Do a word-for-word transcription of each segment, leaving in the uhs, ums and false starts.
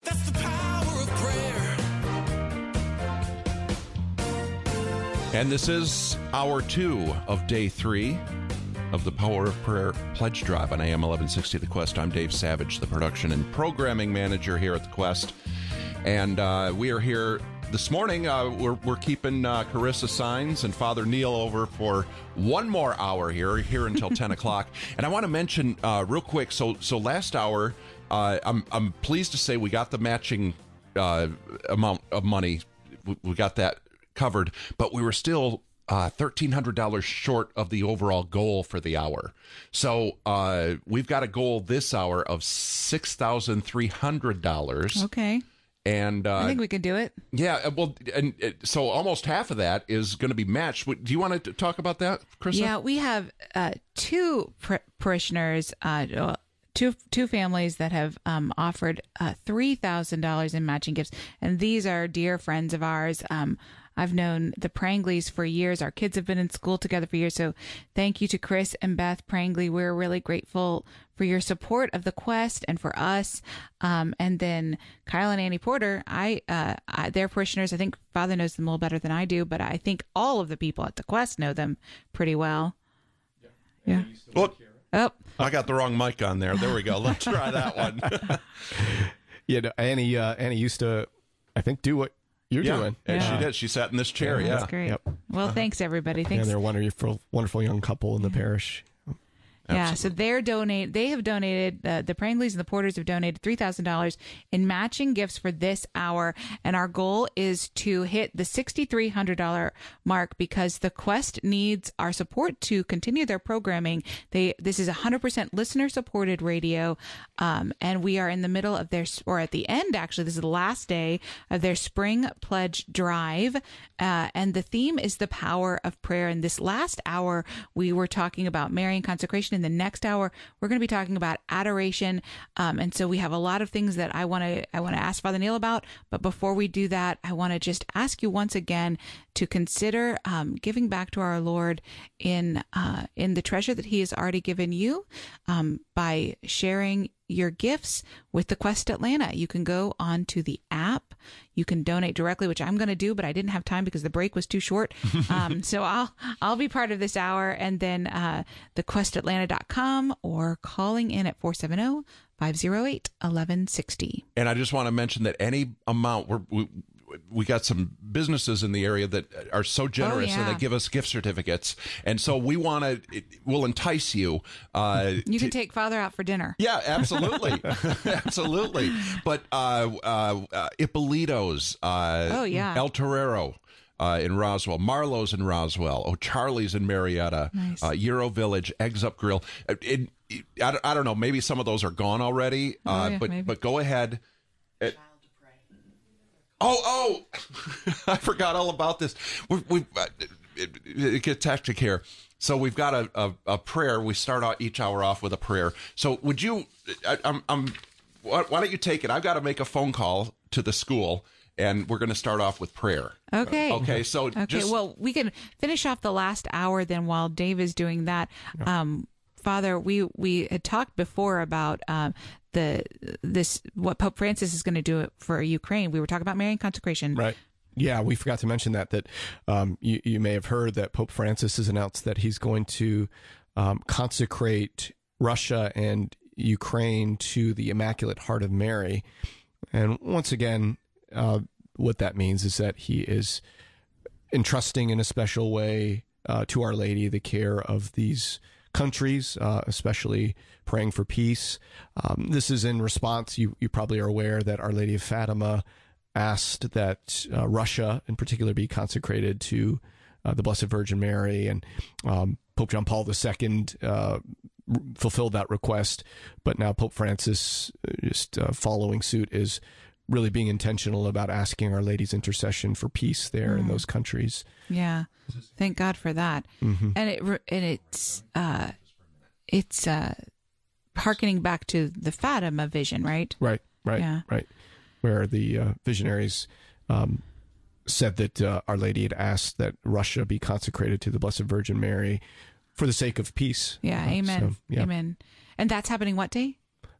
That's the power of prayer. And this is hour two of day three of the Power of Prayer Pledge Drive on A M eleven sixty The Quest. I'm Dave Savage, the production and programming manager here at the Quest. And uh, we are here this morning. Uh, we're, we're keeping uh, Carissa Signs and Father Neil over for one more hour here, here until ten o'clock. And I want to mention uh, real quick, so so last hour, uh, I'm, I'm pleased to say we got the matching uh, amount of money. We, we got that covered, but we were still uh, one thousand three hundred dollars short of the overall goal for the hour. So uh, we've got a goal this hour of six thousand three hundred dollars. Okay. And uh, I think we can do it. Yeah, well, and uh, so almost half of that is going to be matched. Do you want to talk about that, Chris? Yeah, we have uh, two par- parishioners, uh, two two families that have um, offered uh, three thousand dollars in matching gifts, and these are dear friends of ours. Um, I've known the Prangleys for years. Our kids have been in school together for years. So thank you to Chris and Beth Prangley. We're really grateful for your support of the Quest and for us. Um, and then Kyle and Annie Porter, I, uh, I, they're parishioners. I think Father knows them a little better than I do, but I think all of the people at the Quest know them pretty well. Yeah. yeah. Well, oh, I got the wrong mic on there. There we go. Let's try that one. yeah, no, Annie, uh, Annie used to, I think, do what you're yeah, doing. And yeah. she did. She sat in this chair. yeah. Yeah. That's great. Yep. Well, thanks everybody. Thanks. And they're a wonderful, wonderful young couple in the parish. Yeah, so they're donate. They have donated. Uh, the Prangleys and the Porters have donated three thousand dollars in matching gifts for this hour, and our goal is to hit the sixty three hundred dollar mark because the Quest needs our support to continue their programming. They this is a hundred percent listener supported radio, um, and we are in the middle of their or at the end actually. This is the last day of their spring pledge drive, uh, and the theme is the power of prayer. And this last hour, we were talking about Marian consecration. In the next hour, we're going to be talking about adoration, um, and so we have a lot of things that I want to I want to ask Father Neil about. But before we do that, I want to just ask you once again to consider um, giving back to our Lord in uh, in the treasure that He has already given you um, by sharing your gifts with the Quest Atlanta. You can go on to the app. You can donate directly, which I'm going to do, but I didn't have time because the break was too short. Um, so I'll I'll be part of this hour, and then uh, the quest atlanta dot com or calling in at four seven zero, five zero eight, one one six zero. And I just want to mention that any amount we're, we we got some businesses in the area that are so generous, oh, yeah. and they give us gift certificates, and so we want to we'll entice you. Uh, you can to, take Father out for dinner. Yeah, absolutely, absolutely. But uh, uh, uh, Ippolito's, uh, oh yeah, El Torero. Uh, in Roswell, Marlowe's in Roswell, O'Charlie's in Marietta, nice. uh, Euro Village, Eggs Up Grill. It, it, I, don't, I don't know, maybe some of those are gone already, uh, oh, yeah, but maybe. but go ahead. It, oh, oh, I forgot all about this. We, we, uh, it, it gets hectic here. So we've got a, a, a prayer. We start out each hour off with a prayer. So would you, I, I'm, I'm, why don't you take it? I've got to make a phone call to the school. And we're going to start off with prayer. Okay. Okay. So okay. Just, well, we can finish off the last hour then while Dave is doing that. Um, Father, we we had talked before about um, the this what Pope Francis is going to do for Ukraine. We were talking about Marian consecration. Right. Yeah, we forgot to mention that, that um, you, you may have heard that Pope Francis has announced that he's going to um, consecrate Russia and Ukraine to the Immaculate Heart of Mary. And once again, Uh, what that means is that he is entrusting in a special way uh, to Our Lady the care of these countries, uh, especially praying for peace. Um, this is in response, you, you probably are aware that Our Lady of Fatima asked that uh, Russia in particular be consecrated to uh, the Blessed Virgin Mary, and um, Pope John Paul the Second uh, fulfilled that request, but now Pope Francis, just uh, following suit, is really being intentional about asking Our Lady's intercession for peace there mm. in those countries. Yeah, thank God for that. Mm-hmm. And it and it's uh, it's uh, hearkening back to the Fatima vision, right? Right, right, yeah. right. Where the uh, visionaries um, said that uh, Our Lady had asked that Russia be consecrated to the Blessed Virgin Mary for the sake of peace. Yeah, uh, amen, so, yeah. amen. And that's happening what day?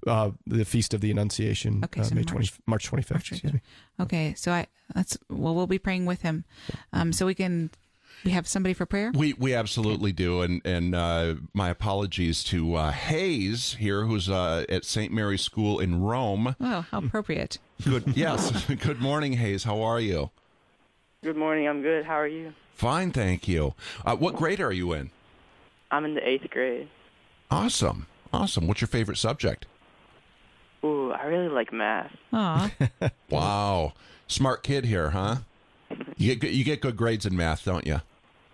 uh, the Feast of the Annunciation, Okay, uh, so May March- twenty, March twenty-fifth. Excuse me. Okay, so I that's well, we'll be praying with him, um, so we can we have somebody for prayer. We we absolutely do, and and uh, my apologies to uh, Hayes here, who's uh, at Saint Mary's School in Rome. Oh, how appropriate! Good, yes. Good morning, Hayes. How are you? Good morning. I'm good. How are you? Fine, thank you. Uh, what grade are you in? I'm in the eighth grade. Awesome, awesome. What's your favorite subject? Ooh, I really like math. Aw, Wow, smart kid here, huh? You get good, you get good grades in math, don't you?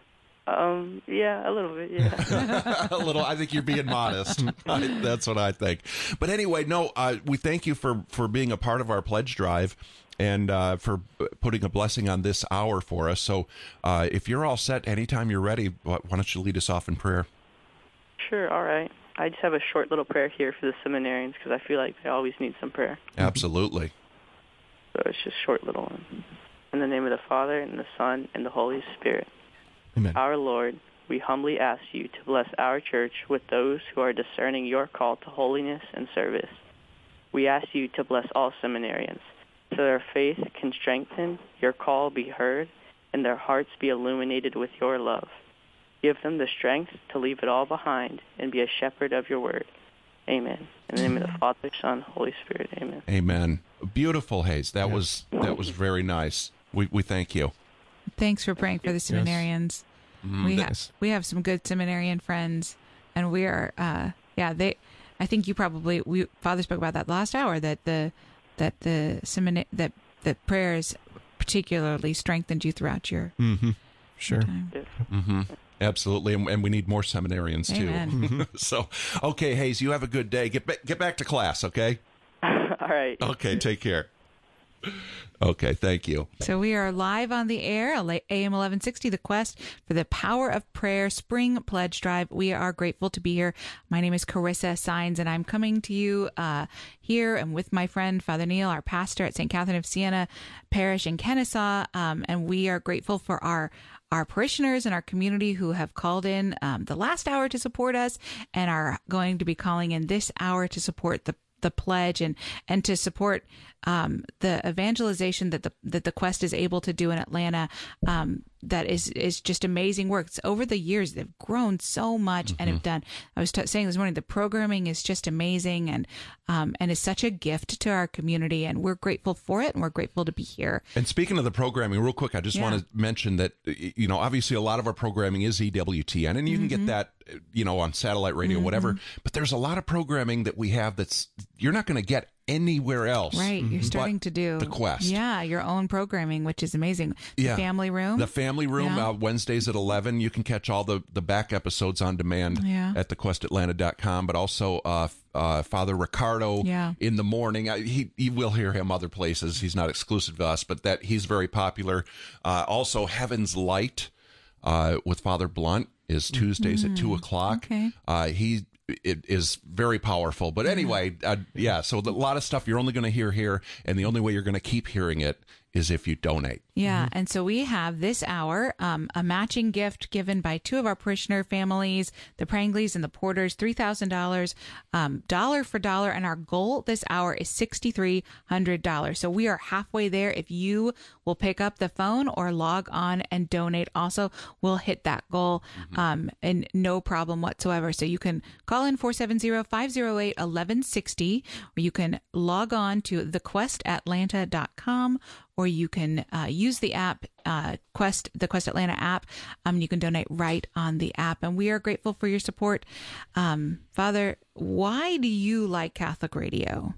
Um, yeah, a little bit, yeah. A little. I think you're being modest. I, that's what I think. But anyway, no. Uh, we thank you for for being a part of our pledge drive, and uh, for putting a blessing on this hour for us. So, uh, if you're all set, anytime you're ready, why don't you lead us off in prayer? Sure, all right. I just have a short little prayer here for the seminarians because I feel like they always need some prayer. Absolutely. So it's just a short little one. In the name of the Father, and the Son, and the Holy Spirit. Amen. Our Lord, we humbly ask you to bless our church with those who are discerning your call to holiness and service. We ask you to bless all seminarians, so their faith can strengthen, your call be heard, and their hearts be illuminated with your love. Give them the strength to leave it all behind and be a shepherd of your word. Amen. In the name of the Father, Son, Holy Spirit. Amen. Amen. Beautiful, Hayes. That Yes. was that was very nice. We we thank you. thanks for praying for the seminarians. We have Yes. we have some good seminarian friends, and we are uh, yeah they. I think you probably we Father spoke about that last hour that the that the semina- that the prayers particularly strengthened you throughout your Mm-hmm. Sure. time. Mm-hmm. Absolutely, and, and we need more seminarians Amen. too. So, okay, Hayes, you have a good day. Get back, get back to class, okay? All right. Okay, take care. Okay, thank you. So we are live on the air, A M eleven sixty, The Quest for the Power of Prayer Spring Pledge Drive. We are grateful to be here. My name is Carissa Sines, and I'm coming to you uh, here and with my friend Father Neil, our pastor at Saint Catherine of Siena Parish in Kennesaw, um, and we are grateful for our our parishioners and our community who have called in um, the last hour to support us and are going to be calling in this hour to support the the pledge and and to support um, the evangelization that the that the Quest is able to do in Atlanta. Um, that is is just amazing work. It's over the years they've grown so much and have done. I was t- saying this morning the programming is just amazing and um, and is such a gift to our community, and we're grateful for it and we're grateful to be here. And speaking of the programming, real quick, I just Yeah. want to mention that, you know, obviously a lot of our programming is E W T N, and you can Mm-hmm. get that, you know, on satellite radio, whatever. But there's a lot of programming that we have that's you're not going to get anywhere else. Right, you're starting but to do the Quest. Yeah, your own programming, which is amazing. The Yeah. family room. The Family Room, Yeah. uh, Wednesdays at eleven. You can catch all the, the back episodes on demand Yeah. at the quest atlanta dot com, but also uh, uh, Father Ricardo Yeah. in the morning. Uh, he, you will hear him other places. He's not exclusive to us, but that he's very popular. Uh, also, Heaven's Light uh, with Father Blunt is Tuesdays at two o'clock. Okay. Uh, he it is very powerful. But anyway, uh, yeah, so a lot of stuff you're only going to hear here, and the only way you're going to keep hearing it is if you donate. Yeah, and so we have this hour um, a matching gift given by two of our parishioner families, the Prangleys and the Porters, three thousand dollars, um, dollar for dollar, and our goal this hour is six thousand three hundred dollars. So we are halfway there. If you will pick up the phone or log on and donate, also we'll hit that goal, um, and no problem whatsoever. So you can call in four seven zero, five zero eight, one one six zero, or you can log on to the quest atlanta dot com, or you can uh, use the app, uh, Quest, the Quest Atlanta app. Um, you can donate right on the app. And we are grateful for your support. Um, Father, why do you like Catholic radio?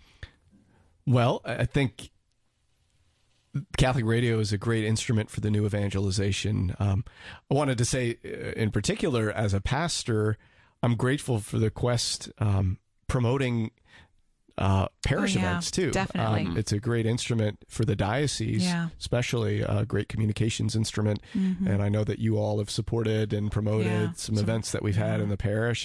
Well, I I think Catholic radio is a great instrument for the new evangelization. Um, I wanted to say, uh, in particular, as a pastor, I'm grateful for the Quest um, promoting uh, parish Oh, yeah, events too. definitely. Um, it's a great instrument for the diocese, Yeah. especially a great communications instrument. And I know that you all have supported and promoted Yeah. some So- events that we've had in the parish, and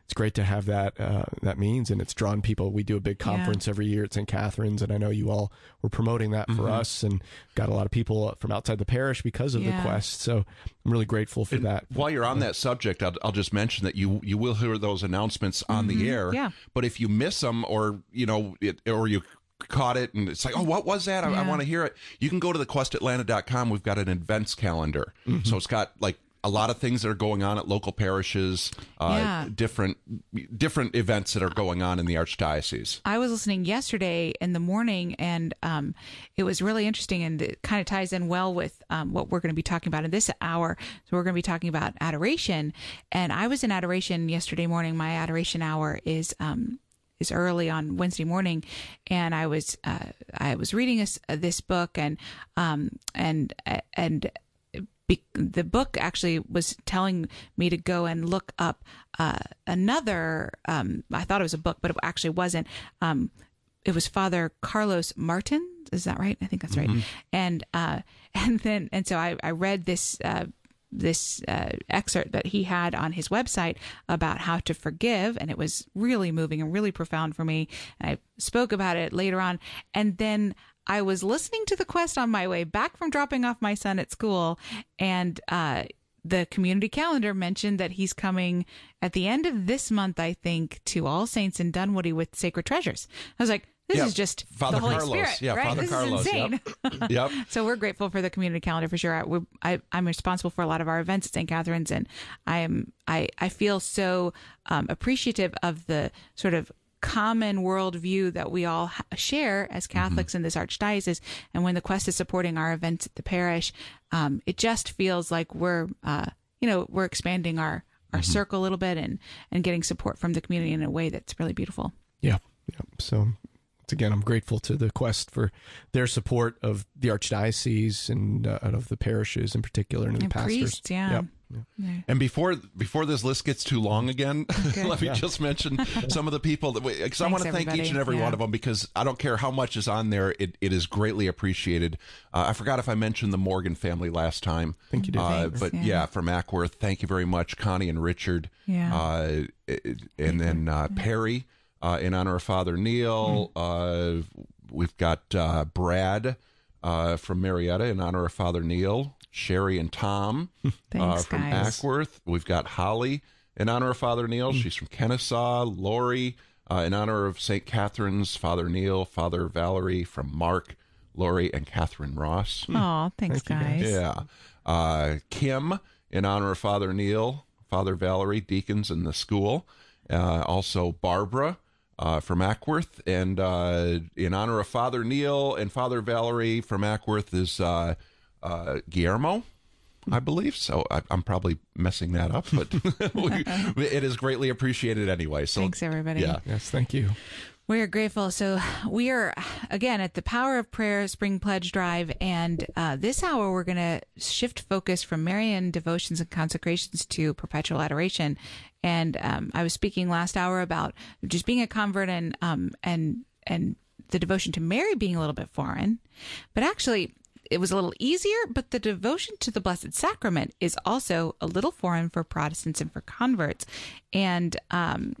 it's great to have that uh, that means, and it's drawn people. We do a big conference Yeah. every year at Saint Catherine's, and I know you all were promoting that for Mhm. us, and got a lot of people from outside the parish because of Yeah. the quest. So I'm really grateful for And that. While you're on that subject, I'll, I'll just mention that you you will hear those announcements on the air. Yeah. But if you miss them, or you know, it, or you caught it and it's like, oh, what was that? I, I Yeah. want to hear it. You can go to the quest atlanta dot com. We've got an events calendar, so it's got like a lot of things that are going on at local parishes, uh, Yeah. different different events that are going on in the archdiocese. I was listening yesterday in the morning, and um, it was really interesting, and it kind of ties in well with um, what we're going to be talking about in this hour. So we're going to be talking about adoration, and I was in adoration yesterday morning. My adoration hour is um, is early on Wednesday morning, and I was uh, I was reading this, uh, this book, and um, and and. Be- the book actually was telling me to go and look up uh, another. Um, I thought it was a book, but it actually wasn't. Um, it was Father Carlos Martin. Is that right? I think that's right. And uh, and then and so I, I read this uh, this uh, excerpt that he had on his website about how to forgive, and it was really moving and really profound for me. And I spoke about it later on, and then I was listening to the quest on my way back from dropping off my son at school, and uh, the community calendar mentioned that he's coming at the end of this month, I think, to All Saints in Dunwoody with Sacred Treasures. I was like, this Yeah, is just Father the Holy Carlos. Spirit, Yeah, right? Father this Carlos, is insane. Yep. So we're grateful for the community calendar for sure. I, we, I, I'm responsible for a lot of our events at Saint Catherine's, and I am I, I feel so um, appreciative of the sort of common worldview that we all ha- share as Catholics Mm-hmm. in this archdiocese. And when the quest is supporting our events at the parish, um, it just feels like we're, uh, you know, we're expanding our, our Mm-hmm. circle a little bit, and, and getting support from the community in a way that's really beautiful. Yeah. Yeah. So once again, I'm grateful to the quest for their support of the archdiocese and uh, of the parishes in particular, and the And pastors. priests, yeah. Yep. Yeah. And before before this list gets too long again, let me just mention some of the people that we, because I want to thank everybody. each and every Yeah. one of them, because I don't care how much is on there, it, it is greatly appreciated. Uh, I forgot if I mentioned the Morgan family last time. I think you did. Uh, Thanks, but yeah. yeah. from Ackworth, thank you very much, Connie and Richard. Yeah. Uh, it- and then uh, Perry, uh, in honor of Father Neil. Uh, we've got uh, Brad uh, from Marietta in honor of Father Neil. Sherry and Tom uh, Thanks, from guys. Ackworth. We've got Holly in honor of Father Neil. She's from Kennesaw. Lori uh, in honor of Saint Catherine's, Father Neil. Father Valerie from Mark, Lori, and Catherine Ross. Oh, thanks, Thank you, guys. Yeah. Uh, Kim in honor of Father Neil, Father Valerie, deacons in the school. Uh, also Barbara uh, from Ackworth. And uh, in honor of Father Neil and Father Valerie from Ackworth is uh, uh, Guillermo, I believe. So I, I'm probably messing that up, but we, it is greatly appreciated anyway. So Thanks, everybody. Yeah. Yes. Thank you. We are grateful. So we are, again, at the Power of Prayer Spring Pledge Drive. And uh, this hour, we're going to shift focus from Marian devotions and consecrations to perpetual adoration. And um, I was speaking last hour about just being a convert and um, and and the devotion to Mary being a little bit foreign. But actually, it was a little easier, but the devotion to the Blessed Sacrament is also a little foreign for Protestants and for converts. And um,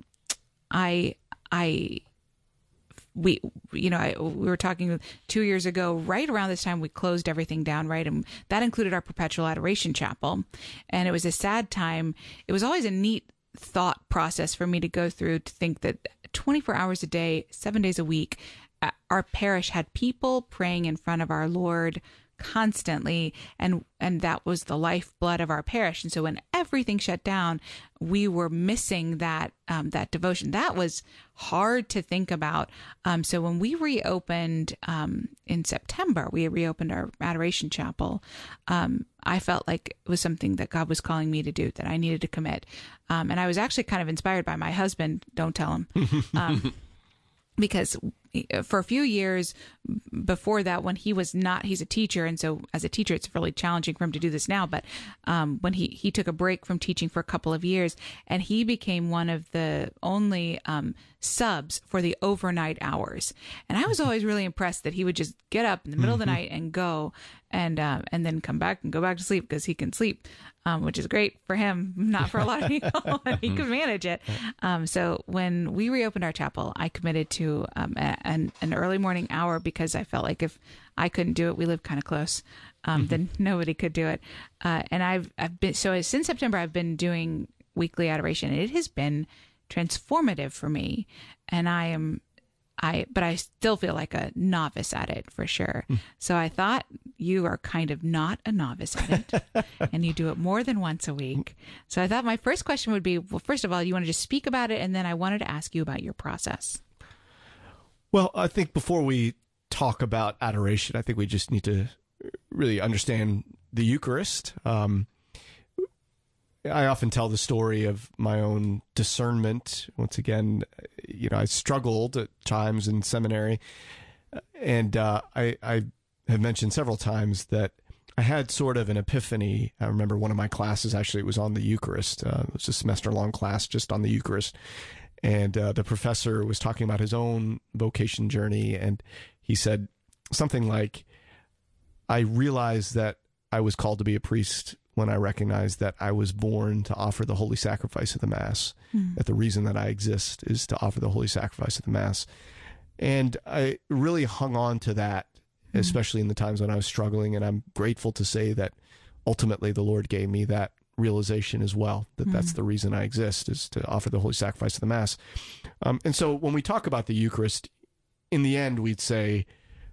I, I, we, you know, I, we were talking two years ago, right around this time, we closed everything down, right? And that included our Perpetual Adoration Chapel. And it was a sad time. It was always a neat thought process for me to go through, to think that twenty-four hours a day, seven days a week, uh, our parish had people praying in front of our Lord constantly, and and that was the lifeblood of our parish. And so when everything shut down, we were missing that um, that devotion. That was hard to think about. Um, so when we reopened um, in September, we reopened our Adoration Chapel. Um, I felt like it was something that God was calling me to do, that I needed to commit. Um, and I was actually kind of inspired by my husband. Don't tell him. Um, because for a few years before that, when he was not, he's a teacher. And so as a teacher, it's really challenging for him to do this now. But um, when he, he took a break from teaching for a couple of years, and he became one of the only um, subs for the overnight hours. And I was always really impressed that he would just get up in the middle of the night and go and uh, and then come back and go back to sleep because he can sleep, um, which is great for him, not for a lot of people. He could manage it. Um, so when we reopened our chapel, I committed to um, a, an, an early morning hour because I felt like if I couldn't do it, we live kind of close, um, mm-hmm. then nobody could do it. Uh, and I've I've been so since September, I've been doing weekly adoration, and it has been transformative for me. And I am, I, but I still feel like a novice at it for sure. Mm. So I thought you are kind of not a novice at it and you do it more than once a week. So I thought my first question would be, well, first of all, you want to just speak about it. And then I wanted to ask you about your process. Well, I think before we talk about adoration, I think we just need to really understand the Eucharist. Um, I often tell the story of my own discernment. Once again, you know, I struggled at times in seminary, and uh, I, I have mentioned several times that I had sort of an epiphany. I remember one of my classes, actually, it was on the Eucharist. Uh, it was a semester-long class just on the Eucharist, and uh, the professor was talking about his own vocation journey, and he said something like, I realized that I was called to be a priest when I recognized that I was born to offer the holy sacrifice of the Mass, mm. that the reason that I exist is to offer the holy sacrifice of the Mass. And I really hung on to that, mm. especially in the times when I was struggling. And I'm grateful to say that ultimately the Lord gave me that realization as well, that mm. that's the reason I exist, is to offer the holy sacrifice of the Mass. Um, and so when we talk about the Eucharist, in the end, we'd say,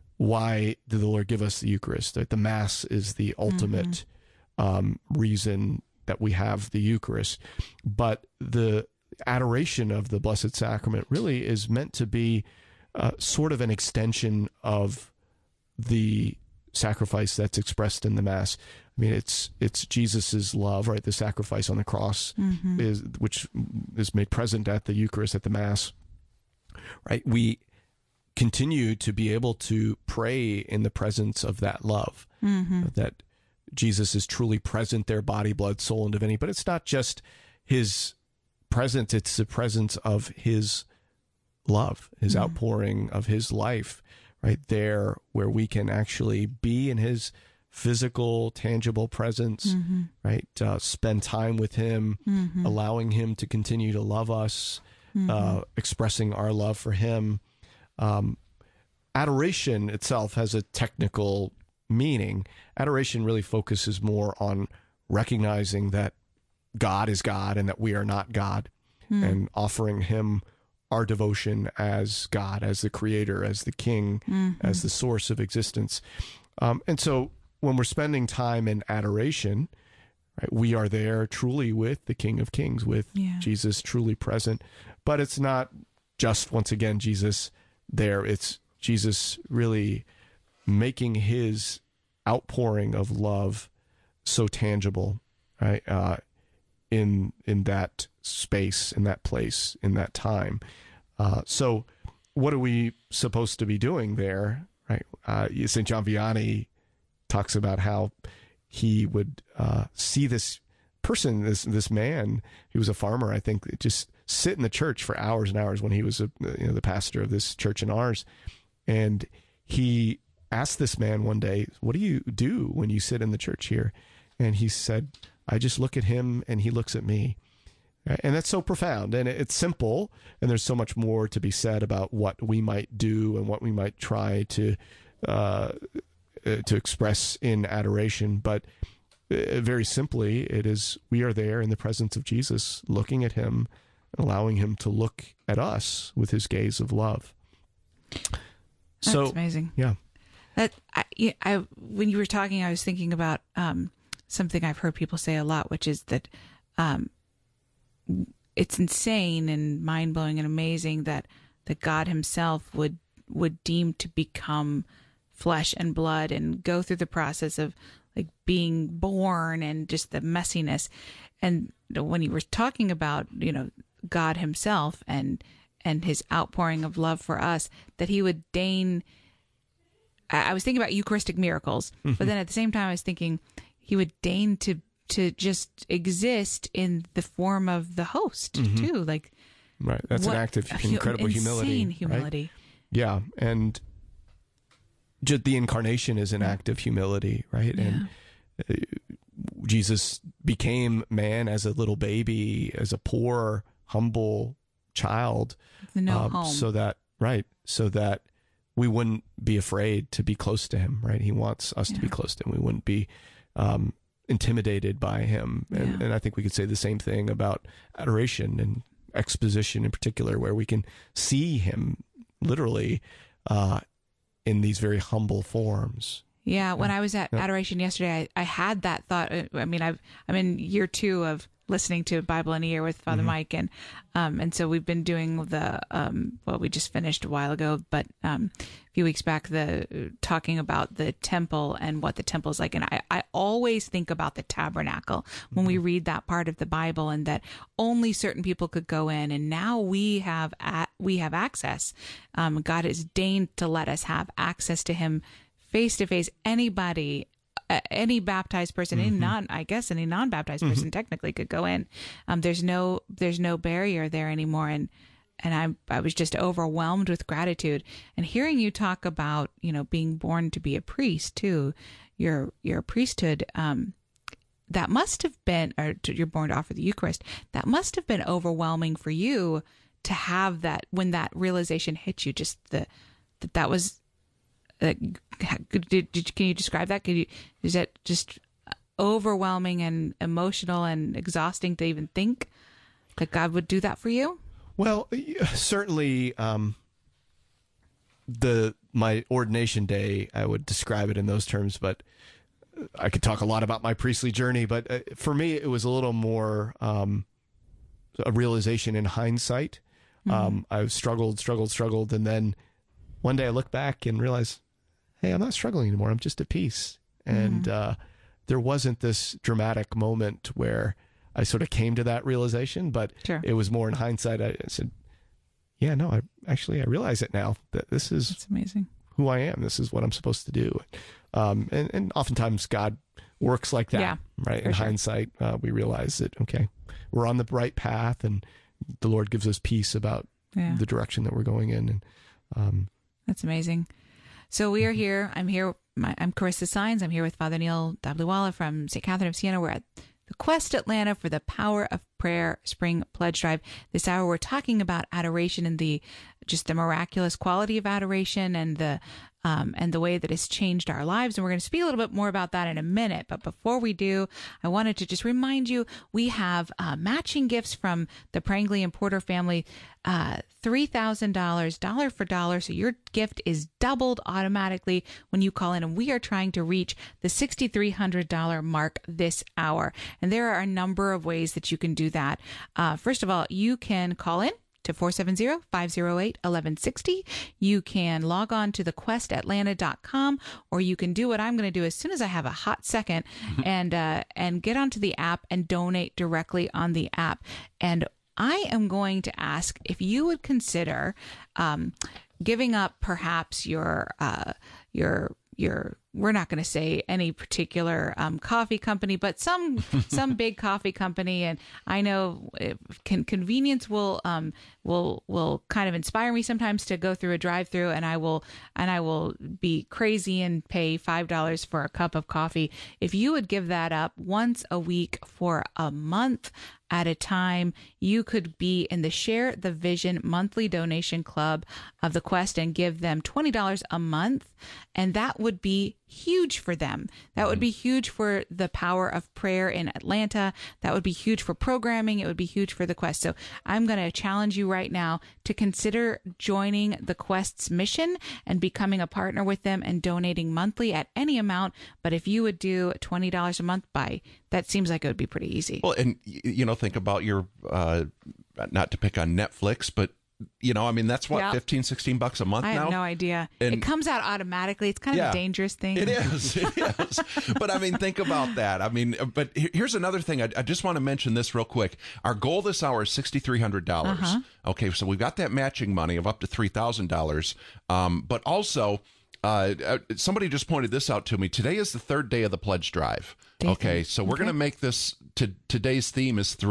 why did the Lord give us the Eucharist? That the Mass is the ultimate mm-hmm. Um, reason that we have the Eucharist. But the adoration of the Blessed Sacrament really is meant to be uh, sort of an extension of the sacrifice that's expressed in the Mass. I mean, it's it's Jesus's love, right? The sacrifice on the cross, mm-hmm. is which is made present at the Eucharist, at the Mass, right? We continue to be able to pray in the presence of that love, mm-hmm. that Jesus is truly present there, body, blood, soul, and divinity. But it's not just his presence, it's the presence of his love, his mm-hmm. outpouring of his life, right there where we can actually be in his physical, tangible presence, mm-hmm. right? Uh, spend time with him, mm-hmm. allowing him to continue to love us, mm-hmm. uh, expressing our love for him. Um, adoration itself has a technical meaning. Adoration really focuses more on recognizing that God is God and that we are not God, mm. and offering him our devotion as God, as the creator, as the king, mm-hmm. as the source of existence. Um, and so when we're spending time in adoration, right, we are there truly with the King of Kings, with yeah. Jesus truly present. But it's not just, once again, Jesus there. It's Jesus really making his outpouring of love so tangible, right? Uh, in in that space, in that place, in that time. Uh, so, what are we supposed to be doing there, right? Uh, Saint John Vianney talks about how he would uh, see this person, this this man, he was a farmer, I think, just sit in the church for hours and hours when he was a, you know, the pastor of this church in Ars, and he asked this man one day, "What do you do when you sit in the church here?" And he said, "I just look at him and he looks at me." And that's so profound, and it's simple, and there's so much more to be said about what we might do and what we might try to uh, to express in adoration. But very simply, it is we are there in the presence of Jesus, looking at him, allowing him to look at us with his gaze of love. That's so amazing. Yeah. That I, I when you were talking, I was thinking about um, something I've heard people say a lot, which is that um, it's insane and mind blowing and amazing that that God Himself would would deem to become flesh and blood and go through the process of like being born and just the messiness. And when you were talking about, you know, God Himself and and His outpouring of love for us, that He would deign. I was thinking about Eucharistic miracles, mm-hmm. but then at the same time, I was thinking He would deign to to just exist in the form of the host, mm-hmm. too. Like Right. That's What- an act of hu- incredible humility. insane right? humility. Yeah. And just the incarnation is an act of humility, right? Yeah. And uh, Jesus became man as a little baby, as a poor, humble child. No um, home. So that, right. So that we wouldn't be afraid to be close to him, right? He wants us to be Yeah. close to him. We wouldn't be um, intimidated by him. And, Yeah. and I think we could say the same thing about adoration and exposition in particular, where we can see him literally uh, in these very humble forms. Yeah, when I was at Yeah. adoration yesterday, I, I had that thought. uh, I mean, I've I'm in year two of listening to Bible in a Year with Father Mm-hmm. Mike, and um, and so we've been doing the um, well, we just finished a while ago, but um, a few weeks back, the uh, talking about the temple and what the temple is like, and I, I always think about the tabernacle when we read that part of the Bible, and that only certain people could go in, and now we have a, we have access. Um, God has deigned to let us have access to Him face to face. Anybody, uh, any baptized person, any non, I guess any non-baptized person technically could go in. Um, there's no, there's no barrier there anymore. And, and I, I was just overwhelmed with gratitude. And hearing you talk about, you know, being born to be a priest too, your, your priesthood, um, that must have been, or to, you're born to offer the Eucharist. That must have been overwhelming for you to have that, when that realization hit you, just the, that that was, Uh, did, did, can you describe that? Could you, is that just overwhelming and emotional and exhausting to even think that God would do that for you? Well, certainly, um, the my ordination day, I would describe it in those terms, but I could talk a lot about my priestly journey. But uh, for me, it was a little more um, a realization in hindsight. Mm-hmm. Um, I've struggled, struggled, struggled, and then one day I look back and realize, hey, I'm not struggling anymore. I'm just at peace. And uh, there wasn't this dramatic moment where I sort of came to that realization, but Sure. it was more in hindsight. I said, yeah, no, I actually, I realize it now that this is It's amazing. who I am. This is what I'm supposed to do. Um, and, and oftentimes God works like that, Yeah, right? for In sure. hindsight, uh, we realize that, okay, we're on the right path and the Lord gives us peace about Yeah. the direction that we're going in. And um, That's amazing. So we are here. I'm here. My, I'm Carissa Sines. I'm here with Father Neil Dabliwala from Saint Catherine of Siena. We're at the Quest Atlanta for the Power of Prayer Spring Pledge Drive. This hour, we're talking about adoration and the just the miraculous quality of adoration and the um, and the way that it's changed our lives. And we're going to speak a little bit more about that in a minute. But before we do, I wanted to just remind you, we have uh, matching gifts from the Prangley and Porter family, uh, three thousand dollars, dollar for dollar. So your gift is doubled automatically when you call in. And we are trying to reach the six thousand three hundred dollars mark this hour. And there are a number of ways that you can do that. Uh, first of all, you can call in to four seven zero, five zero eight, one one six zero. You can log on to the quest atlanta dot com, or you can do what I'm going to do as soon as I have a hot second and uh, and get onto the app and donate directly on the app. And I am going to ask if you would consider um, giving up perhaps your uh, your your we're not going to say any particular um, coffee company, but some some big coffee company. And I know it can, convenience will um, will will kind of inspire me sometimes to go through a drive-through, and I will and I will be crazy and pay five dollars for a cup of coffee. If you would give that up once a week for a month at a time, you could be in the Share the Vision monthly donation club of the Quest and give them twenty dollars a month. And that would be huge for them. That would be huge for the Power of Prayer in Atlanta. That would be huge for programming. It would be huge for the Quest. So I'm going to challenge you right now to consider joining the Quest's mission and becoming a partner with them and donating monthly at any amount. But if you would do twenty dollars a month by, that seems like it would be pretty easy. Well, and y- you know, think about your, uh, not to pick on Netflix, but you know, I mean, that's what, Yeah. fifteen, sixteen bucks a month I now? have no idea. And- it comes out automatically. It's kind of Yeah. a dangerous thing. It is. It is. But I mean, think about that. I mean, but he- here's another thing. I, I just want to mention this real quick. Our goal this hour is six thousand three hundred dollars. Uh-huh. Okay, so we've got that matching money of up to three thousand dollars. Um, but also, uh, uh, somebody just pointed this out to me. Today is the third day of the pledge drive. Day Okay, three. so we're Okay. going to make this, to, today's theme is three.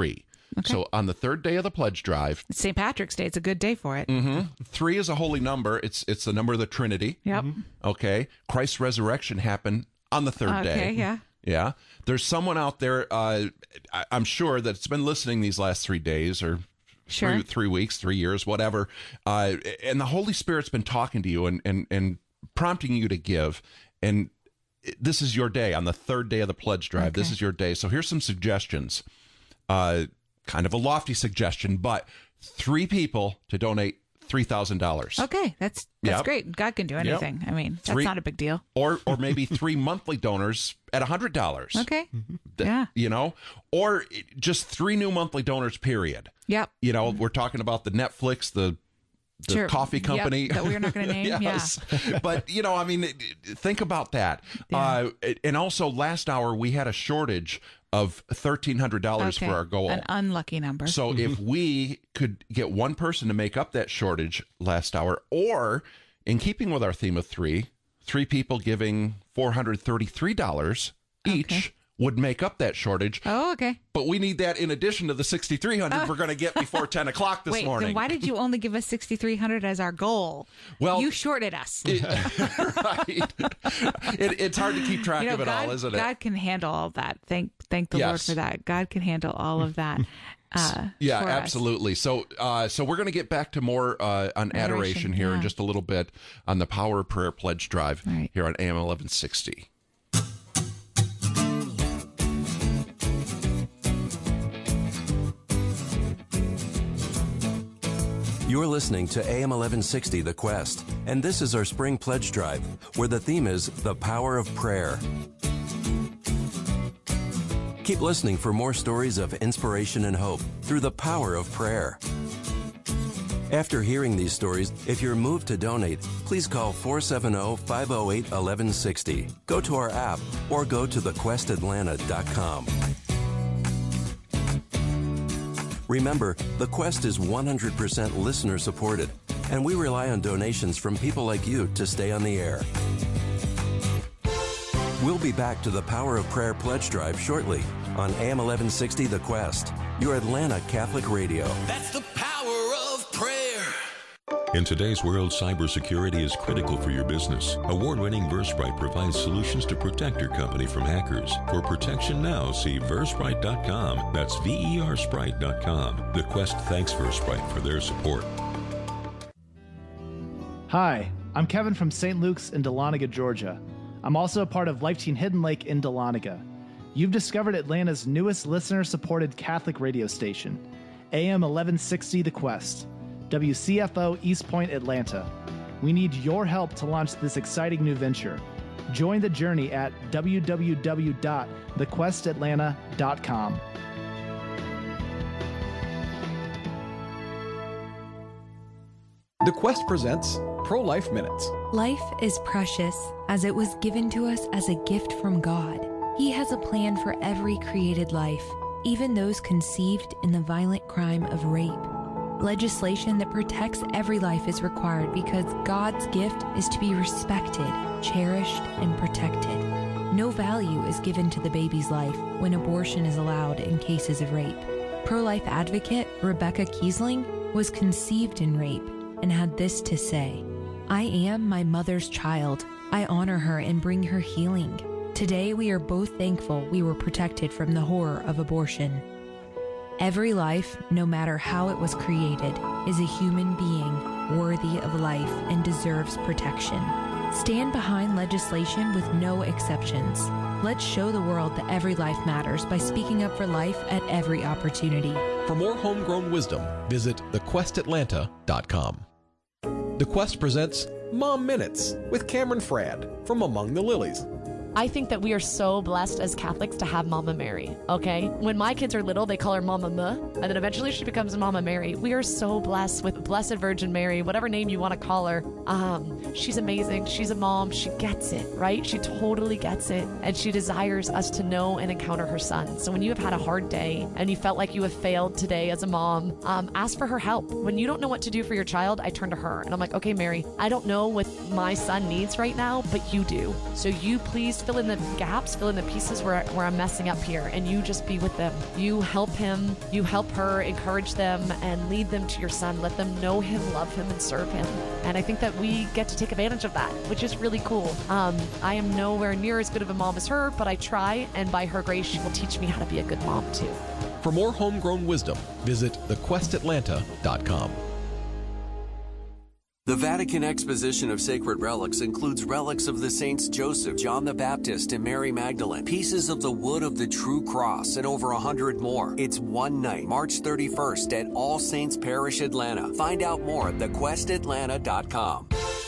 Okay. So on the third day of the pledge drive, It's Saint Patrick's Day. It's a good day for it. mm-hmm, three is a holy number. It's it's the number of the Trinity. Yep. Okay. Christ's resurrection happened on the third day. Okay, yeah. Yeah. There's someone out there, uh, I, I'm sure, that's been listening these last three days or Sure. three, three weeks, three years, whatever. Uh, and the Holy Spirit's been talking to you and, and, and prompting you to give. And this is your day on the third day of the pledge drive. Okay. This is your day. So here's some suggestions. Uh, kind of a lofty suggestion, but three people to donate three thousand dollars. Okay, that's that's Yep. great. God can do anything. I mean, that's Three- not a big deal. Or or maybe three monthly donors at one hundred dollars. Okay. Th- Yeah. You know, or just three new monthly donors, period. Yep. You know, we're talking about the Netflix, the the Sure. coffee Yep, company that we're not gonna name, yeah. But, you know, I mean, it- it- think about that. Uh, and also, last hour, we had a shortage of thirteen hundred dollars Okay. for our goal. An unlucky number. So if we could get one person to make up that shortage last hour, or in keeping with our theme of three, three people giving four hundred thirty-three dollars each Okay. would make up that shortage. Oh, okay. But we need that in addition to the sixty-three hundred dollars we're going to get before ten o'clock this Wait, morning. then why did you only give us sixty-three hundred as our goal? Well- you shorted us. right. It, it's hard to keep track you know, of it God, all, isn't it? God can handle all that. Thank thank the Lord Yes. for that. God can handle all of that. Uh, Yeah, for us. absolutely. So, uh, so we're going to get back to more uh, on adoration, Adoration, here in yeah. just a little bit on the Power of Prayer Pledge Drive Right. here on A M eleven sixty. You're listening to A M eleven sixty The Quest, and this is our Spring Pledge Drive, where the theme is the power of prayer. Keep listening for more stories of inspiration and hope through the power of prayer. After hearing these stories, if you're moved to donate, please call four seven zero, five zero eight, one one six zero, go to our app, or go to the quest atlanta dot com. Remember, The Quest is one hundred percent listener supported, and we rely on donations from people like you to stay on the air. We'll be back to the Power of Prayer Pledge Drive shortly on A M eleven sixty The Quest, your Atlanta Catholic radio. That's the power of prayer. In today's world, cybersecurity is critical for your business. Award-winning Versprite provides solutions to protect your company from hackers. For protection now, see versprite dot com. That's V E R Sprite dot com. The Quest thanks Versprite for their support. Hi, I'm Kevin from Saint Luke's in Dahlonega, Georgia. I'm also a part of Life Teen Hidden Lake in Dahlonega. You've discovered Atlanta's newest listener-supported Catholic radio station, A M eleven sixty The Quest, W C F O East Point, Atlanta. We need your help to launch this exciting new venture. Join the journey at w w w dot the quest atlanta dot com. The Quest presents Pro-Life Minutes. Life is precious as it was given to us as a gift from God. He has a plan for every created life, even those conceived in the violent crime of rape. Legislation that protects every life is required because God's gift is to be respected, cherished, and protected. No value is given to the baby's life when abortion is allowed in cases of rape. Pro-life advocate Rebecca Kiesling was conceived in rape and had this to say: "I am my mother's child. I honor her and bring her healing. Today we are both thankful we were protected from the horror of abortion." Every life, no matter how it was created, is a human being worthy of life and deserves protection. Stand behind legislation with no exceptions. Let's show the world that every life matters by speaking up for life at every opportunity. For more homegrown wisdom, visit the quest atlanta dot com. The Quest presents Mom Minutes with Cameron Frad from Among the Lilies. I think that we are so blessed as Catholics to have Mama Mary, okay? When my kids are little, they call her Mama Ma, and then eventually she becomes Mama Mary. We are so blessed with Blessed Virgin Mary, whatever name you want to call her. Um, she's amazing. She's a mom. She gets it, right? She totally gets it, and she desires us to know and encounter her son. So when you have had a hard day and you felt like you have failed today as a mom, um, ask for her help. When you don't know what to do for your child, I turn to her, and I'm like, okay, Mary, I don't know what my son needs right now, but you do. So you please just fill in the gaps, fill in the pieces where, where I'm messing up here, and you just be with them. You help him, you help her, encourage them, and lead them to your son. Let them know him, love him, and serve him. And I think that we get to take advantage of that, which is really cool. Um, I am nowhere near as good of a mom as her, but I try, and by her grace, she will teach me how to be a good mom too. For more homegrown wisdom, visit the quest atlanta dot com. The Vatican Exposition of Sacred Relics includes relics of the saints Joseph, John the Baptist, and Mary Magdalene, pieces of the wood of the true cross, and over a hundred more. It's one night, March thirty-first, at All Saints Parish, Atlanta. Find out more at the quest atlanta dot com.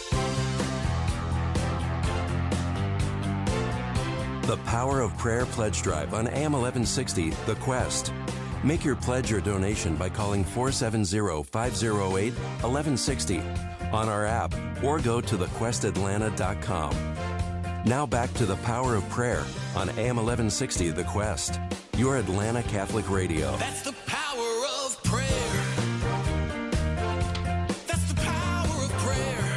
The Power of Prayer Pledge Drive on A M eleven sixty, The Quest. Make your pledge or donation by calling four seven zero, five zero eight, one one six zero on our app or go to the quest atlanta dot com. Now back to the Power of Prayer on A M eleven sixty The Quest, your Atlanta Catholic Radio. That's the power of prayer. That's the power of prayer.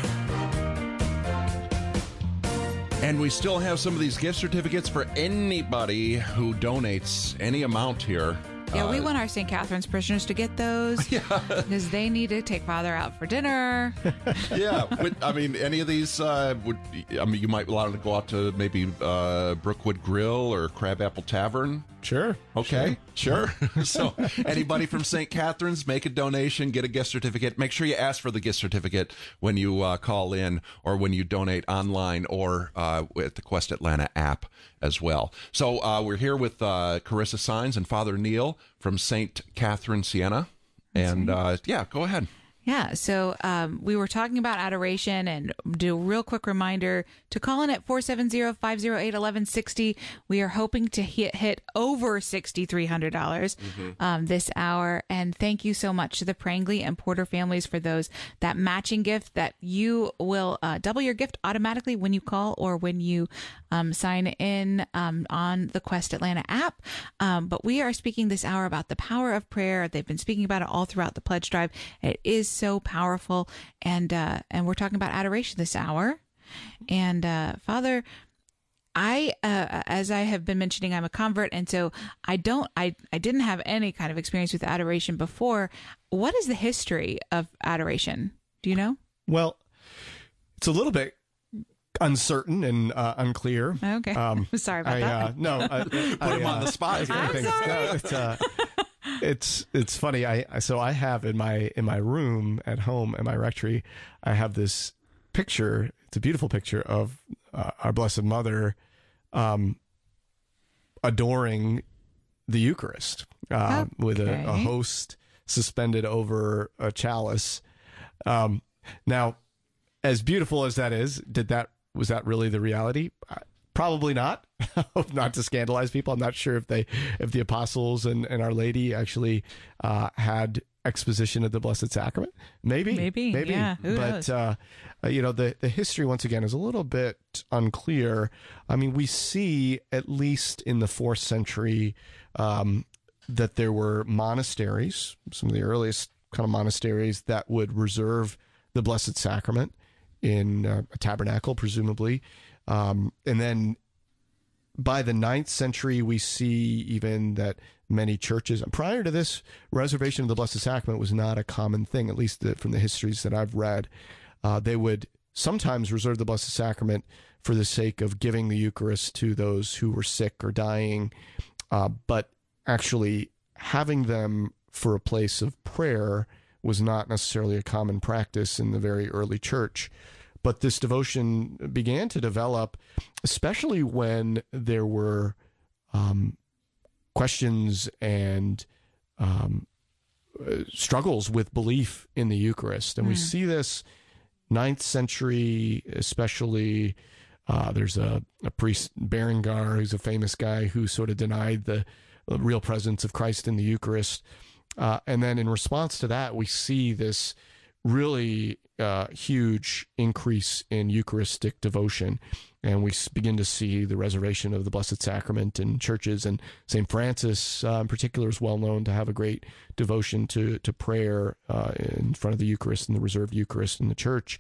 And we still have some of these gift certificates for anybody who donates any amount here. Yeah, we Uh, want our Saint Catherine's parishioners to get those because they need to take Father out for dinner. Yeah, would, I mean, any of these uh, would. I mean, you might allow them to go out to maybe uh, Brookwood Grill or Crabapple Tavern. Sure. Okay. Sure. So, anybody from Saint Catherine's, make a donation, get a gift certificate. Make sure you ask for the gift certificate when you uh, call in or when you donate online or uh, at the Quest Atlanta app as well. So, uh, we're here with uh, Carissa Sines and Father Neil from Saint Catherine Siena. And uh, yeah, go ahead. Yeah, so um, we were talking about adoration, and do a real quick reminder to call in at four seven zero, five zero eight, one one six zero. We are hoping to hit, hit over six thousand three hundred dollars mm-hmm. um, this hour. And thank you so much to the Prangley and Porter families for those, that matching gift that you will uh, double your gift automatically when you call or when you um, sign in um, on the Quest Atlanta app. Um, but we are speaking this hour about the power of prayer. They've been speaking about it all throughout the pledge drive. It is so powerful, and uh and we're talking about adoration this hour. And uh Father, I uh as I have been mentioning, I'm a convert, and so I don't I I didn't have any kind of experience with adoration before. What is the history of adoration? Do you know? Well, it's a little bit uncertain and uh, unclear. Okay. Um, Sorry about I, that. Uh, no, I, Put him I, on uh, the spot. I'm things. sorry. No, it's, uh, it's it's funny. I I- so I have in my in my room at home in my rectory, I have this picture. It's a beautiful picture of uh, our Blessed Mother, um, adoring the Eucharist uh, with a, a Okay. host suspended over a chalice. Um, now, as beautiful as that is, did that was that really the reality? Uh, Probably not. Not to scandalize people. I'm not sure if they, if the apostles and, and Our Lady actually uh, had exposition of the Blessed Sacrament. Maybe, Maybe, maybe. yeah, who but knows? Uh, uh, you know, the the history once again is a little bit unclear. I mean, we see at least in the fourth century um, that there were monasteries, some of the earliest kind of monasteries that would reserve the Blessed Sacrament in uh, a tabernacle, presumably. Um, and then by the ninth century, we see even that many churches, prior to this, reservation of the Blessed Sacrament was not a common thing, at least the, from the histories that I've read. Uh, they would sometimes reserve the Blessed Sacrament for the sake of giving the Eucharist to those who were sick or dying, uh, but actually having them for a place of prayer was not necessarily a common practice in the very early church. But this devotion began to develop, especially when there were um, questions and um, struggles with belief in the Eucharist. And mm. we see this ninth century, especially. Uh, there's a, a priest, Berengar, who's a famous guy who sort of denied the, the real presence of Christ in the Eucharist. Uh, and then in response to that, we see this really uh, huge increase in Eucharistic devotion. And we begin to see the reservation of the Blessed Sacrament in churches. And Saint Francis, uh, in particular, is well known to have a great devotion to, to prayer uh, in front of the Eucharist and the reserved Eucharist in the church.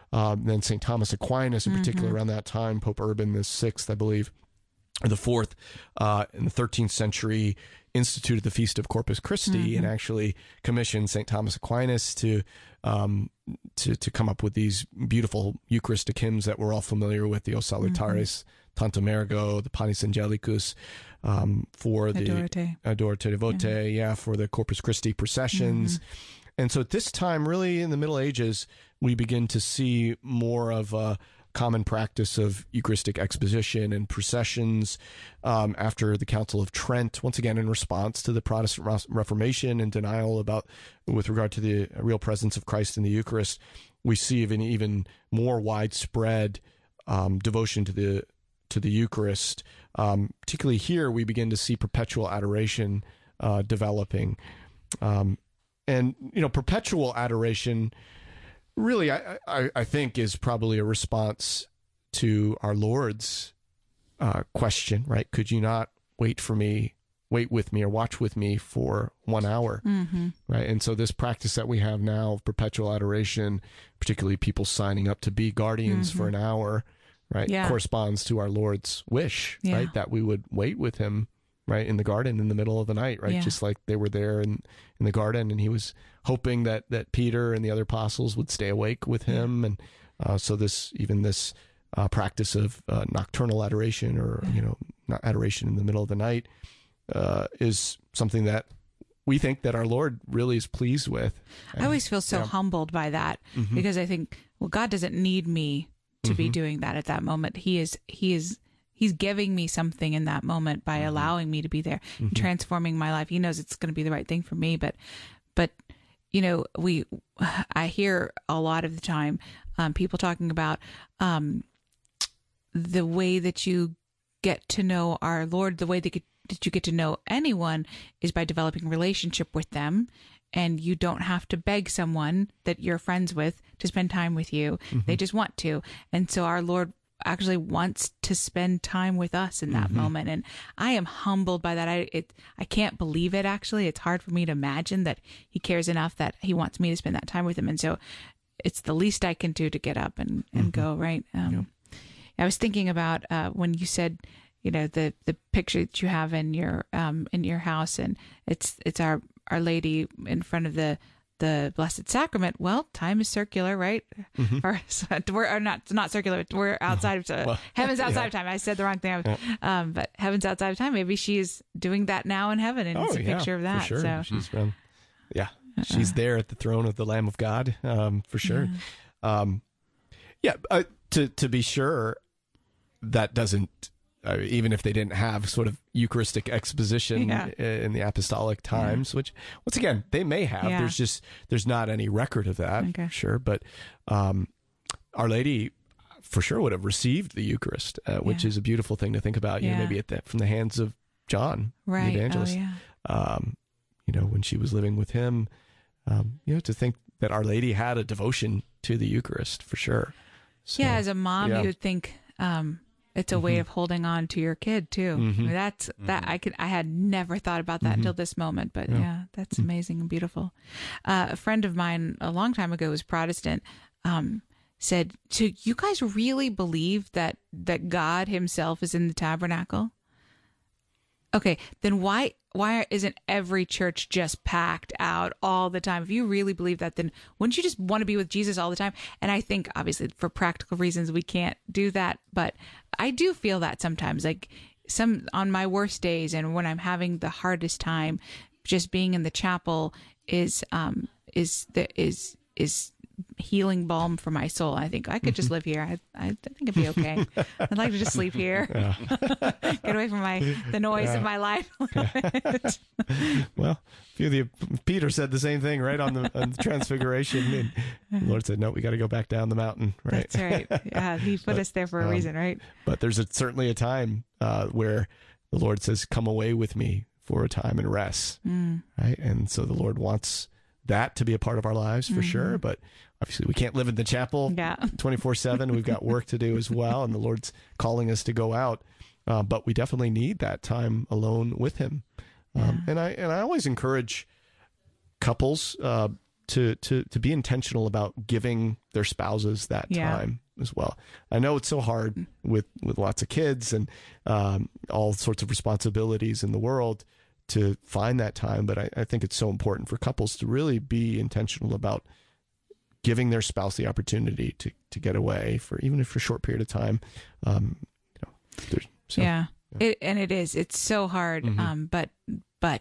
Um, then Saint Thomas Aquinas, in particular, Mhm. around that time, Pope Urban the sixth, I believe, or the fourth, uh, in the thirteenth century, instituted the Feast of Corpus Christi Mhm. and actually commissioned Saint Thomas Aquinas to um, to to come up with these beautiful Eucharistic hymns that we're all familiar with, the O Salutaris, Tantum Ergo, the Panis Angelicus, um, for the Adorate. Adorate Devote, yeah. yeah, for the Corpus Christi processions. Mm-hmm. And so at this time, really in the Middle Ages, we begin to see more of a common practice of Eucharistic exposition and processions um, after the Council of Trent, once again in response to the Protestant Reformation and denial about with regard to the real presence of Christ in the Eucharist. We see an even more widespread um, devotion to the to the Eucharist. Um, particularly here, we begin to see perpetual adoration uh, developing. Um, and, you know, perpetual adoration really, I, I, I think, is probably a response to our Lord's uh, question, right? Could you not wait for me, wait with me or watch with me for one hour, Mm-hmm. right? And so this practice that we have now of perpetual adoration, particularly people signing up to be guardians Mm-hmm. for an hour, right, Yeah. corresponds to our Lord's wish, Yeah. right, that we would wait with him, right, in the garden in the middle of the night, right, Yeah. just like they were there in, in the garden, and he was hoping that that Peter and the other apostles would stay awake with him, and uh, so this even this uh, practice of uh, nocturnal adoration, or you know, not adoration in the middle of the night, uh, is something that we think that our Lord really is pleased with. I always feel so Yeah. humbled by that Mhm. because I think, well, God doesn't need me to be Mhm. doing that at that moment. He is, he is, he's giving me something in that moment by allowing me to be there, and Mhm. transforming my life. He knows it's going to be the right thing for me, but, but, you know, we, I hear a lot of the time, um, people talking about, um, the way that you get to know our Lord, the way that, get, that you get to know anyone is by developing a relationship with them. And you don't have to beg someone that you're friends with to spend time with you. Mm-hmm. They just want to. And so our Lord actually wants to spend time with us in that Mhm. moment. And I am humbled by that. I it I can't believe it, actually. It's hard for me to imagine that he cares enough that he wants me to spend that time with him. And so it's the least I can do to get up and, and Mhm. go, right? Um, I was thinking about uh, when you said, you know, the, the picture that you have in your um in your house, and it's it's our Our Lady in front of the the Blessed Sacrament. Well, time is circular, right? Mhm. Or, so we're or not not circular. We're outside of Well, heaven's outside yeah. of time. I said the wrong thing. Yeah. Um, but heaven's outside of time. Maybe she's doing that now in heaven, and Oh, it's a yeah, picture of that. for sure. So She's from, yeah, she's there at the throne of the Lamb of God, um, for sure. Um, yeah, uh, to to be sure, that doesn't. Uh, even if they didn't have sort of Eucharistic exposition Yeah. in the apostolic times, which once again they may have. Yeah. There's just there's not any record of that, Okay. for sure. But um, Our Lady, for sure, would have received the Eucharist, uh, which Yeah. is a beautiful thing to think about. You know, Yeah. maybe at the, from the hands of John, right. the evangelist. Oh, yeah. Um, you know, when she was living with him, um, you know, to think that Our Lady had a devotion to the Eucharist, for sure. So, Yeah, as a mom, yeah. you would think um, it's a way Mhm. of holding on to your kid too. I mean, Mhm. that's that I could I had never thought about that Mhm. until this moment, but Yeah. yeah, that's amazing and beautiful. Uh, a friend of mine a long time ago was Protestant. Um, said, "So you guys really believe that that God Himself is in the tabernacle? Okay, then why why isn't every church just packed out all the time? If you really believe that, then wouldn't you just want to be with Jesus all the time?" And I think obviously for practical reasons we can't do that, but I do feel that sometimes, like some on my worst days and when I'm having the hardest time, just being in the chapel is um is the is is healing balm for my soul. I think I could just live here. I, I think it'd be okay. I'd like to just sleep here. Get away from my the noise Yeah. of my life. Well, a few of the, Peter said the same thing, right, on the, on the Transfiguration, and the Lord said, "No, we got to go back down the mountain." Right. That's right. Yeah, He put But, us there for a um, reason, right? But there's a, certainly a time uh, where the Lord says, "Come away with me for a time and rest." Mm. Right, and so the Lord wants that to be a part of our lives, for Mhm. sure. But obviously, we can't live in the chapel Yeah. twenty-four seven. We've got work to do as well, and the Lord's calling us to go out. Uh, but we definitely need that time alone with Him. Um, and I and I always encourage couples, uh, to to to be intentional about giving their spouses that Yeah. time as well. I know it's so hard with with lots of kids and um, all sorts of responsibilities in the world to find that time, but I, I think it's so important for couples to really be intentional about giving their spouse the opportunity to to get away for even if for a short period of time. Um, you know, there's- so, yeah. It, and it is. It's so hard, Mhm. um, but but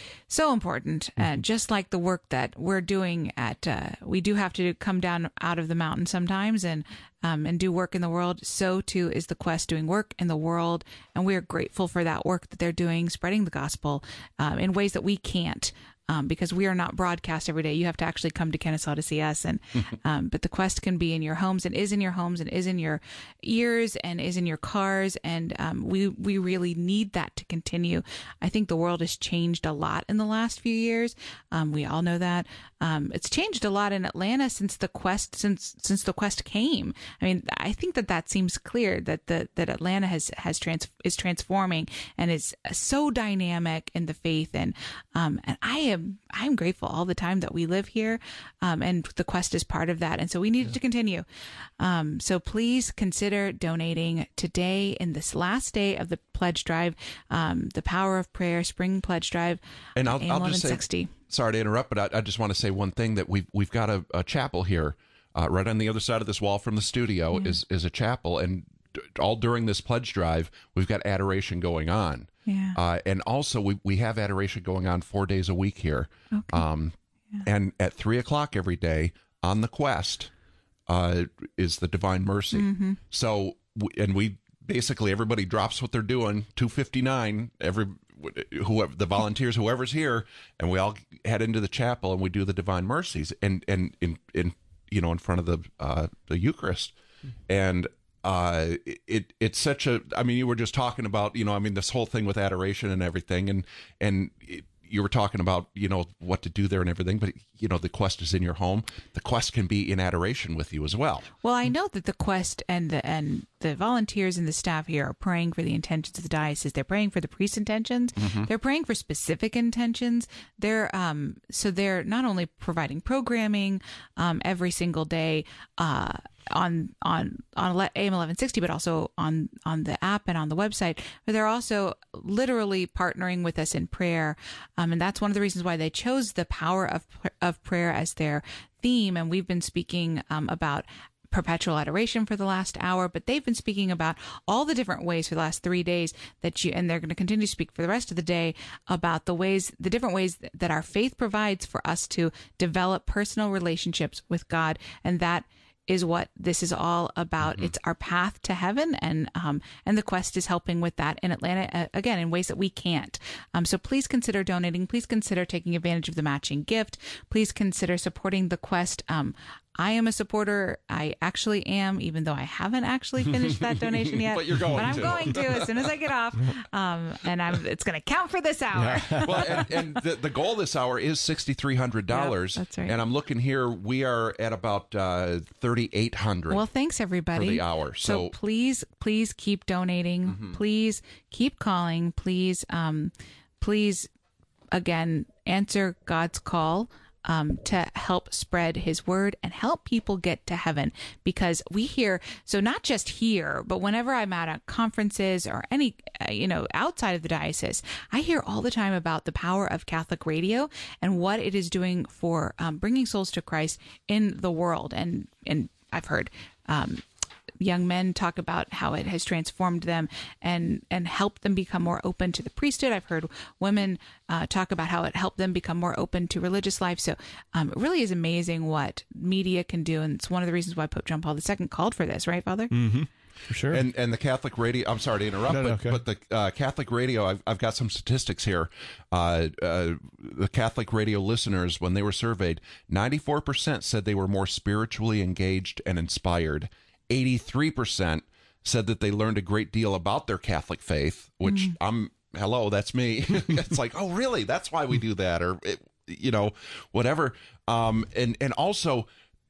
so important. And just like the work that we're doing at, uh, we do have to come down out of the mountain sometimes and um, and do work in the world. So too is the Quest doing work in the world, and we are grateful for that work that they're doing, spreading the gospel um, in ways that we can't. Um, because we are not broadcast every day. You have to actually come to Kennesaw to see us. And um, but the Quest can be in your homes and is in your homes and is in your ears and is in your cars. And um, we we really need that to continue. I think the world has changed a lot in the last few years. Um, we all know that. Um, it's changed a lot in Atlanta since the Quest since since the Quest came. I mean, I think that that seems clear that the that Atlanta has has trans is transforming and is so dynamic in the faith. And um, and I am. I'm grateful all the time that we live here, um, and the Quest is part of that. And so we need yeah. to continue. Um, so please consider donating today in this last day of the pledge drive, um, the Power of Prayer Spring Pledge Drive. And I'll, I'll just say, sorry to interrupt, but I, I just want to say one thing that we've, we've got a, a chapel here, uh, right on the other side of this wall from the studio yeah. is, is a chapel. And all during this pledge drive, we've got adoration going on. Yeah. Uh, and also, we, we have adoration going on four days a week here. Okay. Um, yeah. And at three o'clock every day on the Quest uh, is the Divine Mercy. Mm-hmm. So, and we basically, everybody drops what they're doing, two fifty-nine, every, whoever, the volunteers, whoever's here, and we all head into the chapel and we do the Divine Mercies and, and in, in, you know, in front of the, uh, the Eucharist. And Uh, it it's such a. I mean, you were just talking about, you know, I mean, this whole thing with adoration and everything, and and it, you were talking about, you know, what to do there and everything. But you know, the Quest is in your home. The Quest can be in adoration with you as well. Well, I know that the Quest and the and the volunteers and the staff here are praying for the intentions of the diocese. They're praying for the priest's intentions. Mm-hmm. They're praying for specific intentions. They're um so they're not only providing programming um every single day uh on on on A M eleven sixty, but also on on the app and on the website. But they're also literally partnering with us in prayer, um, and that's one of the reasons why they chose the power of of prayer as their theme. And we've been speaking um, about perpetual adoration for the last hour, but they've been speaking about all the different ways for the last three days that you, and they're going to continue to speak for the rest of the day about the ways, the different ways that our faith provides for us to develop personal relationships with God, and that is what this is all about. Mm-hmm. It's our path to heaven, and um, and the Quest is helping with that in Atlanta, uh, again, in ways that we can't. Um, so please consider donating. Please consider taking advantage of the matching gift. Please consider supporting the Quest. Um, I am a supporter. I actually am, even though I haven't actually finished that donation yet. But you're going but I'm to. going to as soon as I get off. Um, and I'm, it's going to count for this hour. Yeah. Well, and, and the, the goal this hour is six thousand three hundred dollars. Yep, that's right. And I'm looking here. We are at about uh, three thousand eight hundred dollars. Well, thanks, everybody. For the hour. So, so please, please keep donating. Mm-hmm. Please keep calling. Please, um, please, again, answer God's call. Um, to help spread his word and help people get to heaven, because we hear, so not just here, but whenever I'm at a conferences or any, uh, you know, outside of the diocese, I hear all the time about the power of Catholic radio and what it is doing for um, bringing souls to Christ in the world. And, and I've heard, um, young men talk about how it has transformed them and, and helped them become more open to the priesthood. I've heard women uh, talk about how it helped them become more open to religious life. So um, it really is amazing what media can do. And it's one of the reasons why Pope John Paul the Second called for this, right, Father? Mm-hmm. For sure. And and the Catholic radio, I'm sorry to interrupt, no, no, but, okay. but the uh, Catholic radio, I've, I've got some statistics here. Uh, uh, the Catholic radio listeners, when they were surveyed, ninety-four percent said they were more spiritually engaged and inspired. eighty-three percent said that they learned a great deal about their Catholic faith, which mm. I'm, hello, that's me. It's like, oh, really? That's why we do that, or, it, you know, whatever. Um, and, and also,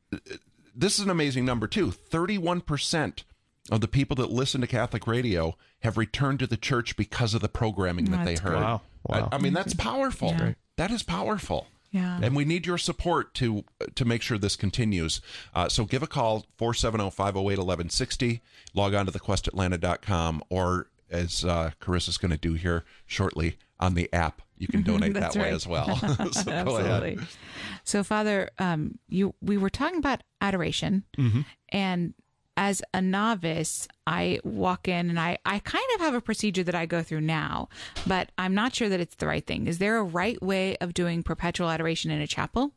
this is an amazing number, too. thirty-one percent of the people that listen to Catholic radio have returned to the church because of the programming that That's they heard. Wow. Wow. I, I mean, that's powerful. Yeah. That is powerful. Yeah. And we need your support to to make sure this continues. Uh, so give a call, four seven zero, five zero eight, one one six zero. Log on to the quest atlanta dot com, or as uh, Carissa's going to do here shortly, on the app. You can donate that way right. as well. So go Absolutely. ahead. So, Father, um, you we were talking about adoration, Mm-hmm. and as a novice, I walk in and I, I kind of have a procedure that I go through now, but I'm not sure that it's the right thing. Is there a right way of doing perpetual adoration in a chapel?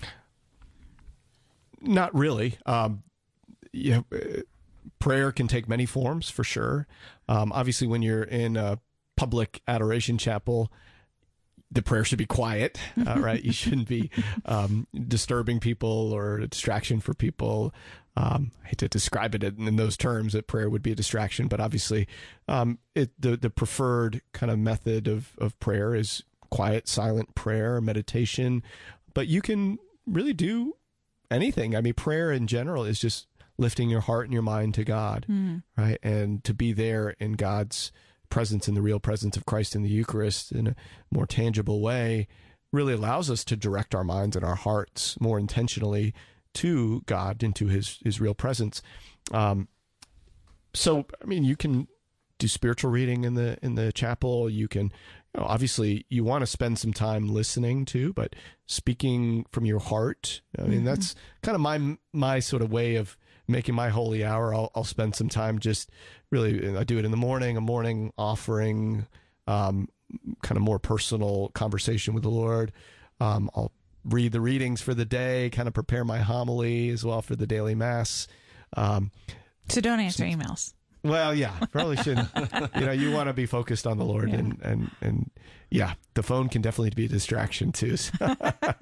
Not really. Um, yeah, uh, prayer can take many forms for sure. Um, obviously, when you're in a public adoration chapel, the prayer should be quiet, uh, right? You shouldn't be um, disturbing people or a distraction for people. Um, I hate to describe it in, in those terms, that prayer would be a distraction, but obviously um, it, the, the preferred kind of method of, of prayer is quiet, silent prayer, meditation. But you can really do anything. I mean, prayer in general is just lifting your heart and your mind to God, Mm. right? And to be there in God's presence, in the real presence of Christ in the Eucharist in a more tangible way, really allows us to direct our minds and our hearts more intentionally to God, into his his real presence. Um, so, I mean, you can do spiritual reading in the in the chapel. You can, you know, obviously, you want to spend some time listening too, but speaking from your heart. I mean, Mhm. that's kind of my my sort of way of making my holy hour. I'll, I'll spend some time just really, I do it in the morning, a morning offering, um, kind of more personal conversation with the Lord. Um, I'll read the readings for the day, kind of prepare my homily as well for the daily mass. Um, So don't answer emails. well, yeah, probably shouldn't. You know, you want to be focused on the Lord, Yeah. and, and, and yeah, the phone can definitely be a distraction too. So, um,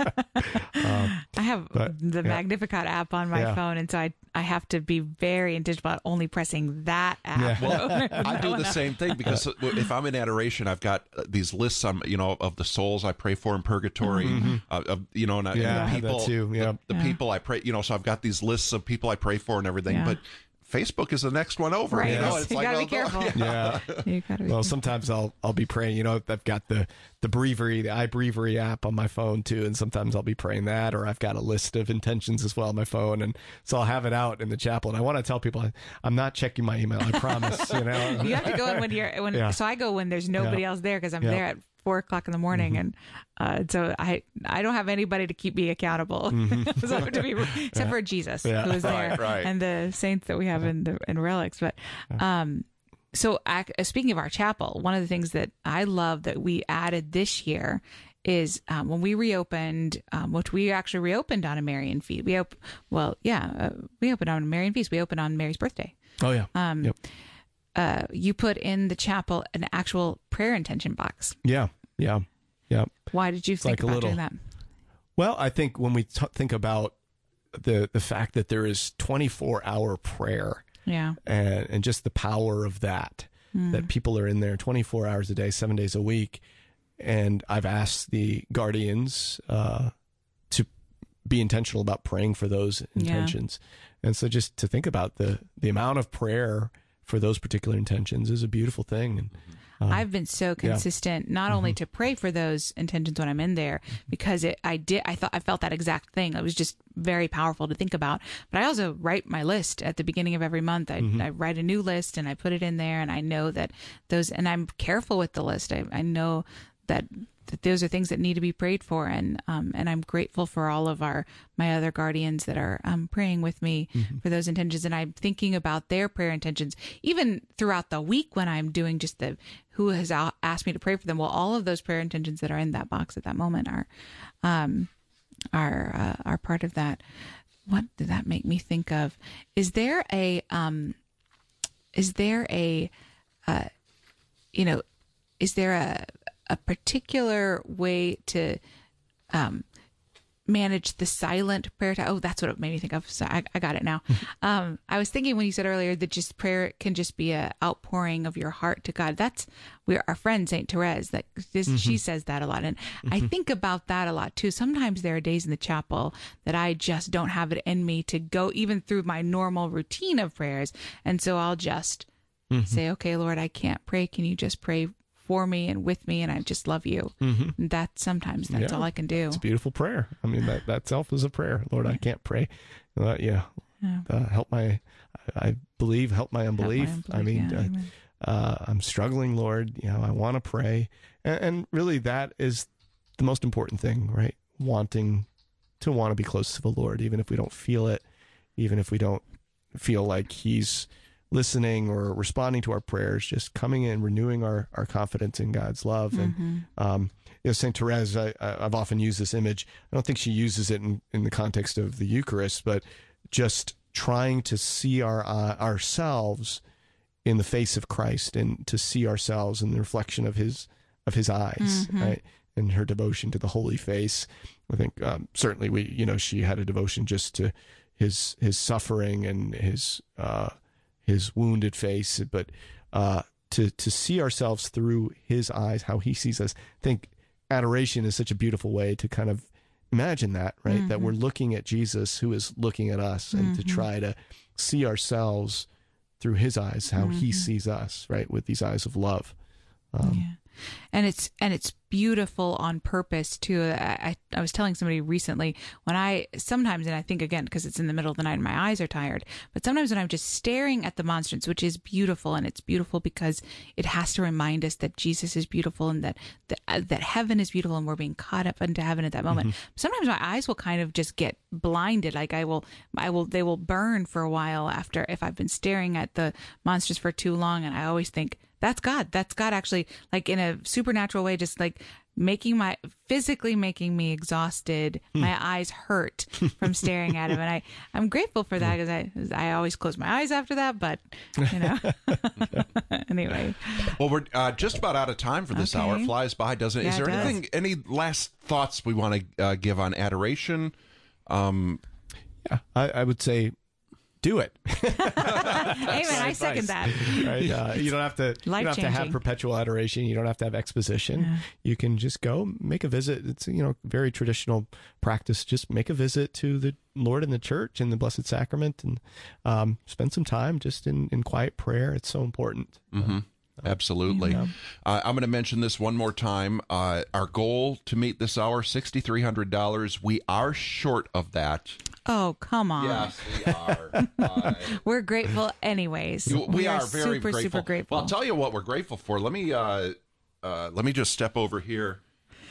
I have but, the yeah. Magnificat app on my Yeah. phone, and so I I have to be very intentional about only pressing that app. Yeah. Well, I No do one the else. same thing, because if I'm in adoration, I've got these lists on, you know, of the souls I pray for in purgatory, Mhm. uh, of, you know, and, I- and Yeah, I the have that people, too, yeah. the, the Yeah. people I pray, you know, so I've got these lists of people I pray for and everything, Yeah. but Facebook is the next one over. Right. You know, You it's like, gotta well, be careful. yeah. You gotta be Well, sometimes I'll I'll be praying. You know, I've got the the breviary, the iBreviary app on my phone too, and sometimes I'll be praying that, or I've got a list of intentions as well on my phone, and so I'll have it out in the chapel. And I want to tell people I, I'm not checking my email. I promise. You know, You have to go in when you're when. Yeah. So I go when there's nobody Yeah. else there, because I'm Yeah. there at four o'clock in the morning, Mhm. and uh, so I I don't have anybody to keep me accountable, so to be, except for Jesus, Yeah. who is there, Right, right. and the saints that we have in the in relics. But um, so ac- speaking of our chapel, one of the things that I love that we added this year is um, when we reopened, um, which we actually reopened on a Marian feast. We op- well, yeah, uh, we opened on a Marian feast. We opened on Mary's birthday. Oh yeah. Um, Yep. uh, you put in the chapel an actual prayer intention box. Yeah. Yeah. Yeah. Why did you think like a about little- doing that? Well, I think when we t- think about the the fact that there is twenty-four hour prayer, Yeah. and and just the power of that, Mm. that people are in there twenty-four hours a day, seven days a week. And I've asked the guardians uh, to be intentional about praying for those intentions. And so just to think about the, the amount of prayer for those particular intentions is a beautiful thing. And um, I've been so consistent, not only to pray for those intentions when I'm in there, because it, I did, I thought, I felt that exact thing. It was just very powerful to think about. But I also write my list at the beginning of every month. I, I write a new list and I put it in there, and I know that those, and I'm careful with the list. I, I know that, that those are things that need to be prayed for, and um, and I'm grateful for all of our my other guardians that are um, praying with me for those intentions, and I'm thinking about their prayer intentions even throughout the week when I'm doing just the who has a- asked me to pray for them. Well, all of those prayer intentions that are in that box at that moment are um, are uh, are part of that. What did that make me think of? Is there a um, is there a uh, you know is there a a particular way to um, manage the silent prayer time? Oh, that's what it made me think of. So I, I got it now. um, I was thinking when you said earlier that just prayer can just be a outpouring of your heart to God. That's we're our friend Saint Therese that this, Mm-hmm. she says that a lot, and I think about that a lot too. Sometimes there are days in the chapel that I just don't have it in me to go even through my normal routine of prayers, and so I'll just Mm-hmm. say, "Okay, Lord, I can't pray. Can you just pray for me and with me, and I just love you. Mhm. And that sometimes that's Yeah. all I can do. It's a beautiful prayer. I mean, that, that self is a prayer. Lord, I can't pray. Uh, yeah. Yeah. Uh, help my, I believe, help my unbelief. unbelief, I mean, yeah, uh, amen. uh, I'm struggling, Lord. You know, I want to pray. And, and really that is the most important thing, right? Wanting to want to be close to the Lord, even if we don't feel it, even if we don't feel like he's listening or responding to our prayers, just coming in, renewing our, our confidence in God's love. And, Mhm. um, you know, Saint Therese, I, I- I've often used this image. I don't think she uses it in, in the context of the Eucharist, but just trying to see our uh, ourselves in the face of Christ and to see ourselves in the reflection of his, of his eyes, Mhm. right? And her devotion to the holy face. I think, um, certainly we, you know, she had a devotion just to his, his suffering and his, uh, his wounded face, but, uh, to, to see ourselves through his eyes, how he sees us. I think adoration is such a beautiful way to kind of imagine that, right? That Mhm. we're looking at Jesus who is looking at us, and to Mhm. try to see ourselves through his eyes, how he Mhm. sees us, right? With these eyes of love. Um, Yeah. And it's and it's beautiful on purpose too. I, I I was telling somebody recently, when I sometimes, and I think again because it's in the middle of the night and my eyes are tired, but sometimes when I'm just staring at the monstrance, which is beautiful, and it's beautiful because it has to remind us that Jesus is beautiful and that that, uh, that heaven is beautiful and we're being caught up into heaven at that moment. Sometimes my eyes will kind of just get blinded, like I will I will they will burn for a while after if I've been staring at the monsters for too long, and I always think, that's God. That's God actually, like in a supernatural way, just like making my, physically making me exhausted. My eyes hurt from staring at him. And I, I'm grateful for that because I, I always close my eyes after that, but you know, anyway. Well, we're uh, just about out of time for this Okay. hour. It flies by, doesn't it? Yeah, Is there it does. anything, any last thoughts we want to uh, give on adoration? Um, yeah, I, I would say, do it. Amen. I second that. Right? Uh, you don't have to. You don't have to have Life-changing. perpetual adoration. You don't have to have exposition. Yeah. You can just go make a visit. It's, you know, very traditional practice. Just make a visit to the Lord in the church and the Blessed Sacrament, and um, spend some time just in, in quiet prayer. It's so important. mhm. Absolutely. Yeah. Uh, I'm going to mention this one more time. Uh, our goal to meet this hour, six thousand three hundred dollars. We are short of that. Oh, come on. Yes, we are. Uh, We're grateful anyways. we, we are very super, grateful. super grateful. Well, I'll tell you what we're grateful for. Let me uh, uh, let me just step over here.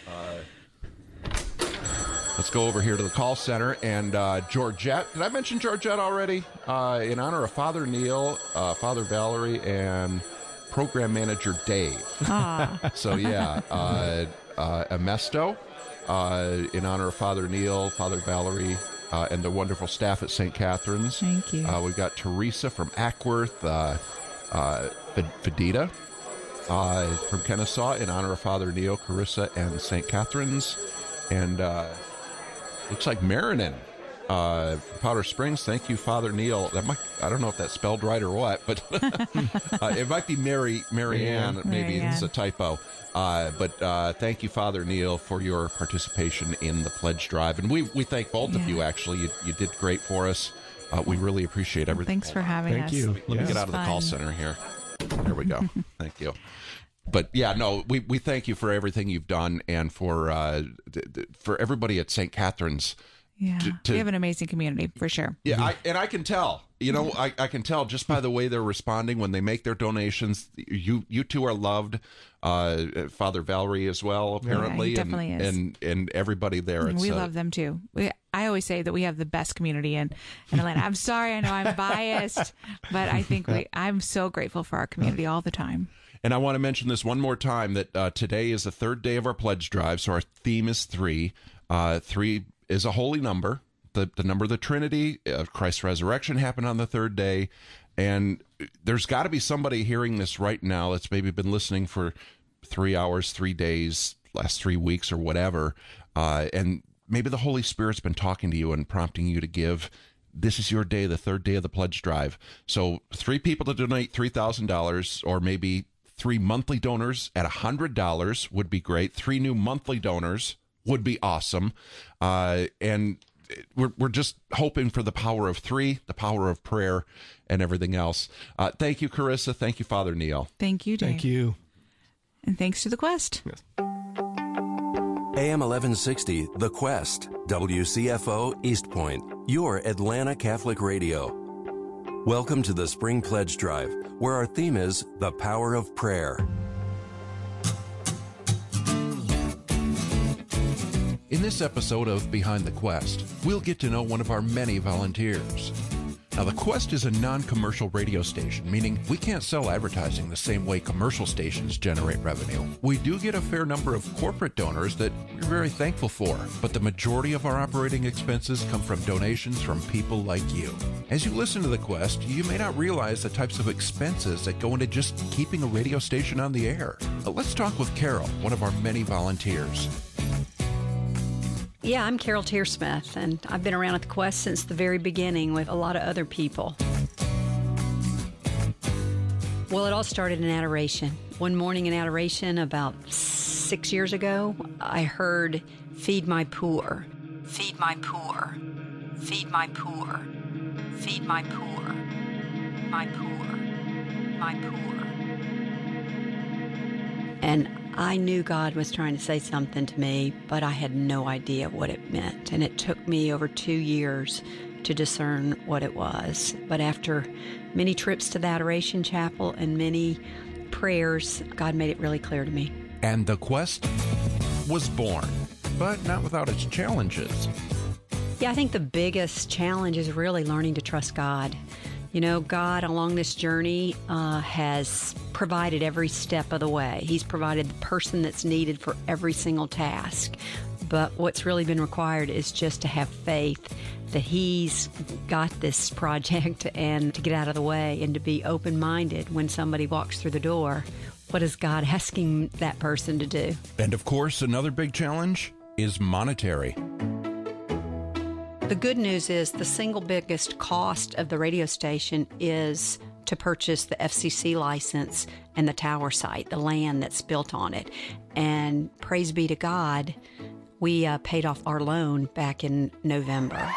Uh, let's go over here to the call center. And uh, Georgette, did I mention Georgette already? Uh, in honor of Father Neil, uh, Father Valerie, and program manager Dave. Ah. So yeah, uh, uh, Amesto, uh, in honor of Father Neil, Father Valerie, uh, and the wonderful staff at Saint Catherine's. Thank you. Uh, we've got Teresa from Ackworth, uh, uh, Fedita uh, from Kennesaw, in honor of Father Neil, Carissa, and Saint Catherine's. And uh, looks like Marinan, uh, from Powder Springs. Thank you, Father Neil. That might, I don't know if that's spelled right or what, but uh, it might be Mary, Mary Ann. Maybe Mary it's a Ann. typo. Uh, but uh, thank you, Father Neil, for your participation in the pledge drive. And we, we thank both of Yeah. you, actually. You, you did great for us. Uh, we really appreciate everything. Thanks for having Thank us. you. Let me Yeah. get out of the call Fun. center here. There we go. Thank you. But yeah, no, we, we thank you for everything you've done, and for uh, th- th- for everybody at Saint Catherine's. Yeah. To- to- we have an amazing community for sure. Yeah, I, and I can tell. You know, I, I can tell just by the way they're responding when they make their donations. You you two are loved. Uh, Father Valerie as well, apparently, he definitely and, is. and and everybody there. It's, we uh, love them too. We, I always say that we have the best community in, in Atlanta. I'm sorry, I know I'm biased, but I think we. I'm so grateful for our community all the time. And I want to mention this one more time, that uh, today is the third day of our pledge drive. So our theme is three. Uh, three is a holy number, the, the number of the Trinity. Uh, Christ's resurrection happened on the third day. And there's got to be somebody hearing this right now that's maybe been listening for three hours, three days, last three weeks or whatever. Uh, and maybe the Holy Spirit's been talking to you and prompting you to give. This is your day, the third day of the pledge drive. So three people to donate three thousand dollars, or maybe three monthly donors at one hundred dollars would be great. Three new monthly donors would be awesome. Uh, and we're, we're just hoping for the power of three, the power of prayer, and everything else. Uh, thank you, Carissa. Thank you, Father Neil. Thank you, Dave. Thank you. And thanks to The Quest. Yes. A M eleven sixty, The Quest, W C F O, East Point, your Atlanta Catholic Radio. Welcome to the Spring Pledge Drive, where our theme is the power of prayer. In this episode of Behind the Quest, we'll get to know one of our many volunteers. Now, the Quest is a non-commercial radio station, meaning we can't sell advertising the same way commercial stations generate revenue. We do get a fair number of corporate donors that we're very thankful for, but the majority of our operating expenses come from donations from people like you. As you listen to the Quest, you may not realize the types of expenses that go into just keeping a radio station on the air. But let's talk with Carol, one of our many volunteers. Yeah, I'm Carol Tearsmith, and I've been around at the Quest since the very beginning with a lot of other people. Well, it all started in adoration. One morning in adoration about six years ago, I heard, "Feed my poor, feed my poor, feed my poor, feed my poor, my poor, my poor." And I knew God was trying to say something to me, but I had no idea what it meant. And it took me over two years to discern what it was. But after many trips to the Adoration Chapel and many prayers, God made it really clear to me. And the Quest was born, but not without its challenges. Yeah, I think the biggest challenge is really learning to trust God. You know, God along this journey uh, has provided every step of the way. He's provided the person that's needed for every single task. But what's really been required is just to have faith that He's got this project and to get out of the way and to be open-minded when somebody walks through the door. What is God asking that person to do? And of course, another big challenge is monetary. The good news is the single biggest cost of the radio station is to purchase the F C C license and the tower site, the land that's built on it. And praise be to God, we uh, paid off our loan back in November.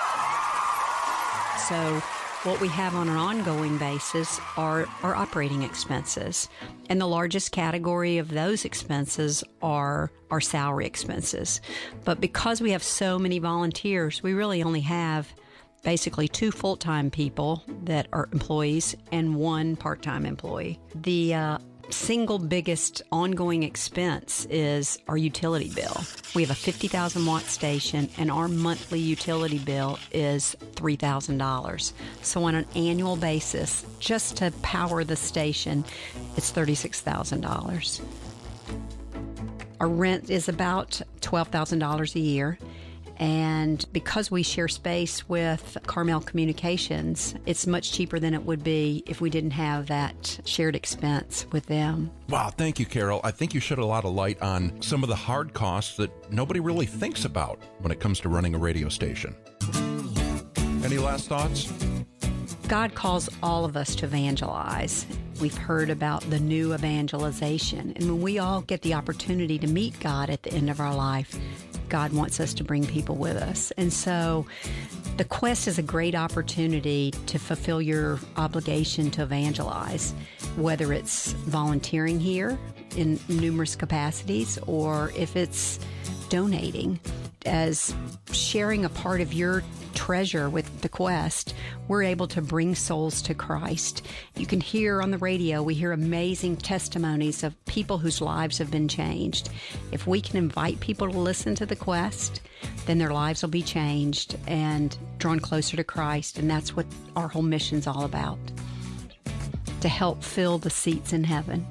So what we have on an ongoing basis are our operating expenses. And the largest category of those expenses are our salary expenses. But because we have so many volunteers, we really only have basically two full-time people that are employees and one part-time employee. The uh, single biggest ongoing expense is our utility bill. We have a fifty thousand watt station, and our monthly utility bill is three thousand dollars. So on an annual basis, just to power the station, it's thirty-six thousand dollars. Our rent is about twelve thousand dollars a year. And because we share space with Carmel Communications, it's much cheaper than it would be if we didn't have that shared expense with them. Wow, thank you, Carol. I think you shed a lot of light on some of the hard costs that nobody really thinks about when it comes to running a radio station. Any last thoughts? God calls all of us to evangelize. We've heard about the new evangelization. And when we all get the opportunity to meet God at the end of our life, God wants us to bring people with us. And so the Quest is a great opportunity to fulfill your obligation to evangelize, whether it's volunteering here in numerous capacities or if it's donating. As sharing a part of your treasure with the Quest, we're able to bring souls to Christ. You can hear on the radio, we hear amazing testimonies of people whose lives have been changed. If we can invite people to listen to the Quest, then their lives will be changed and drawn closer to Christ. And that's what our whole mission's all about, to help fill the seats in heaven.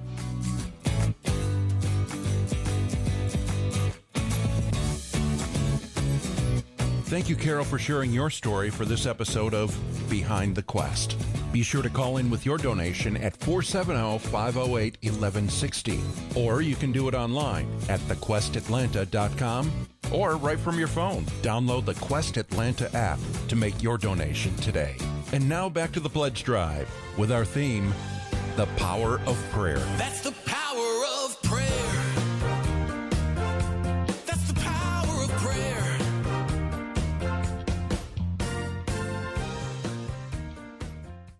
Thank you, Carol, for sharing your story for this episode of Behind the Quest. Be sure to call in with your donation at four seven zero, five zero eight, one one six zero, or you can do it online at the quest atlanta dot com or right from your phone. Download the Quest Atlanta app to make your donation today. And now back to the Pledge Drive with our theme, The Power of Prayer. That's the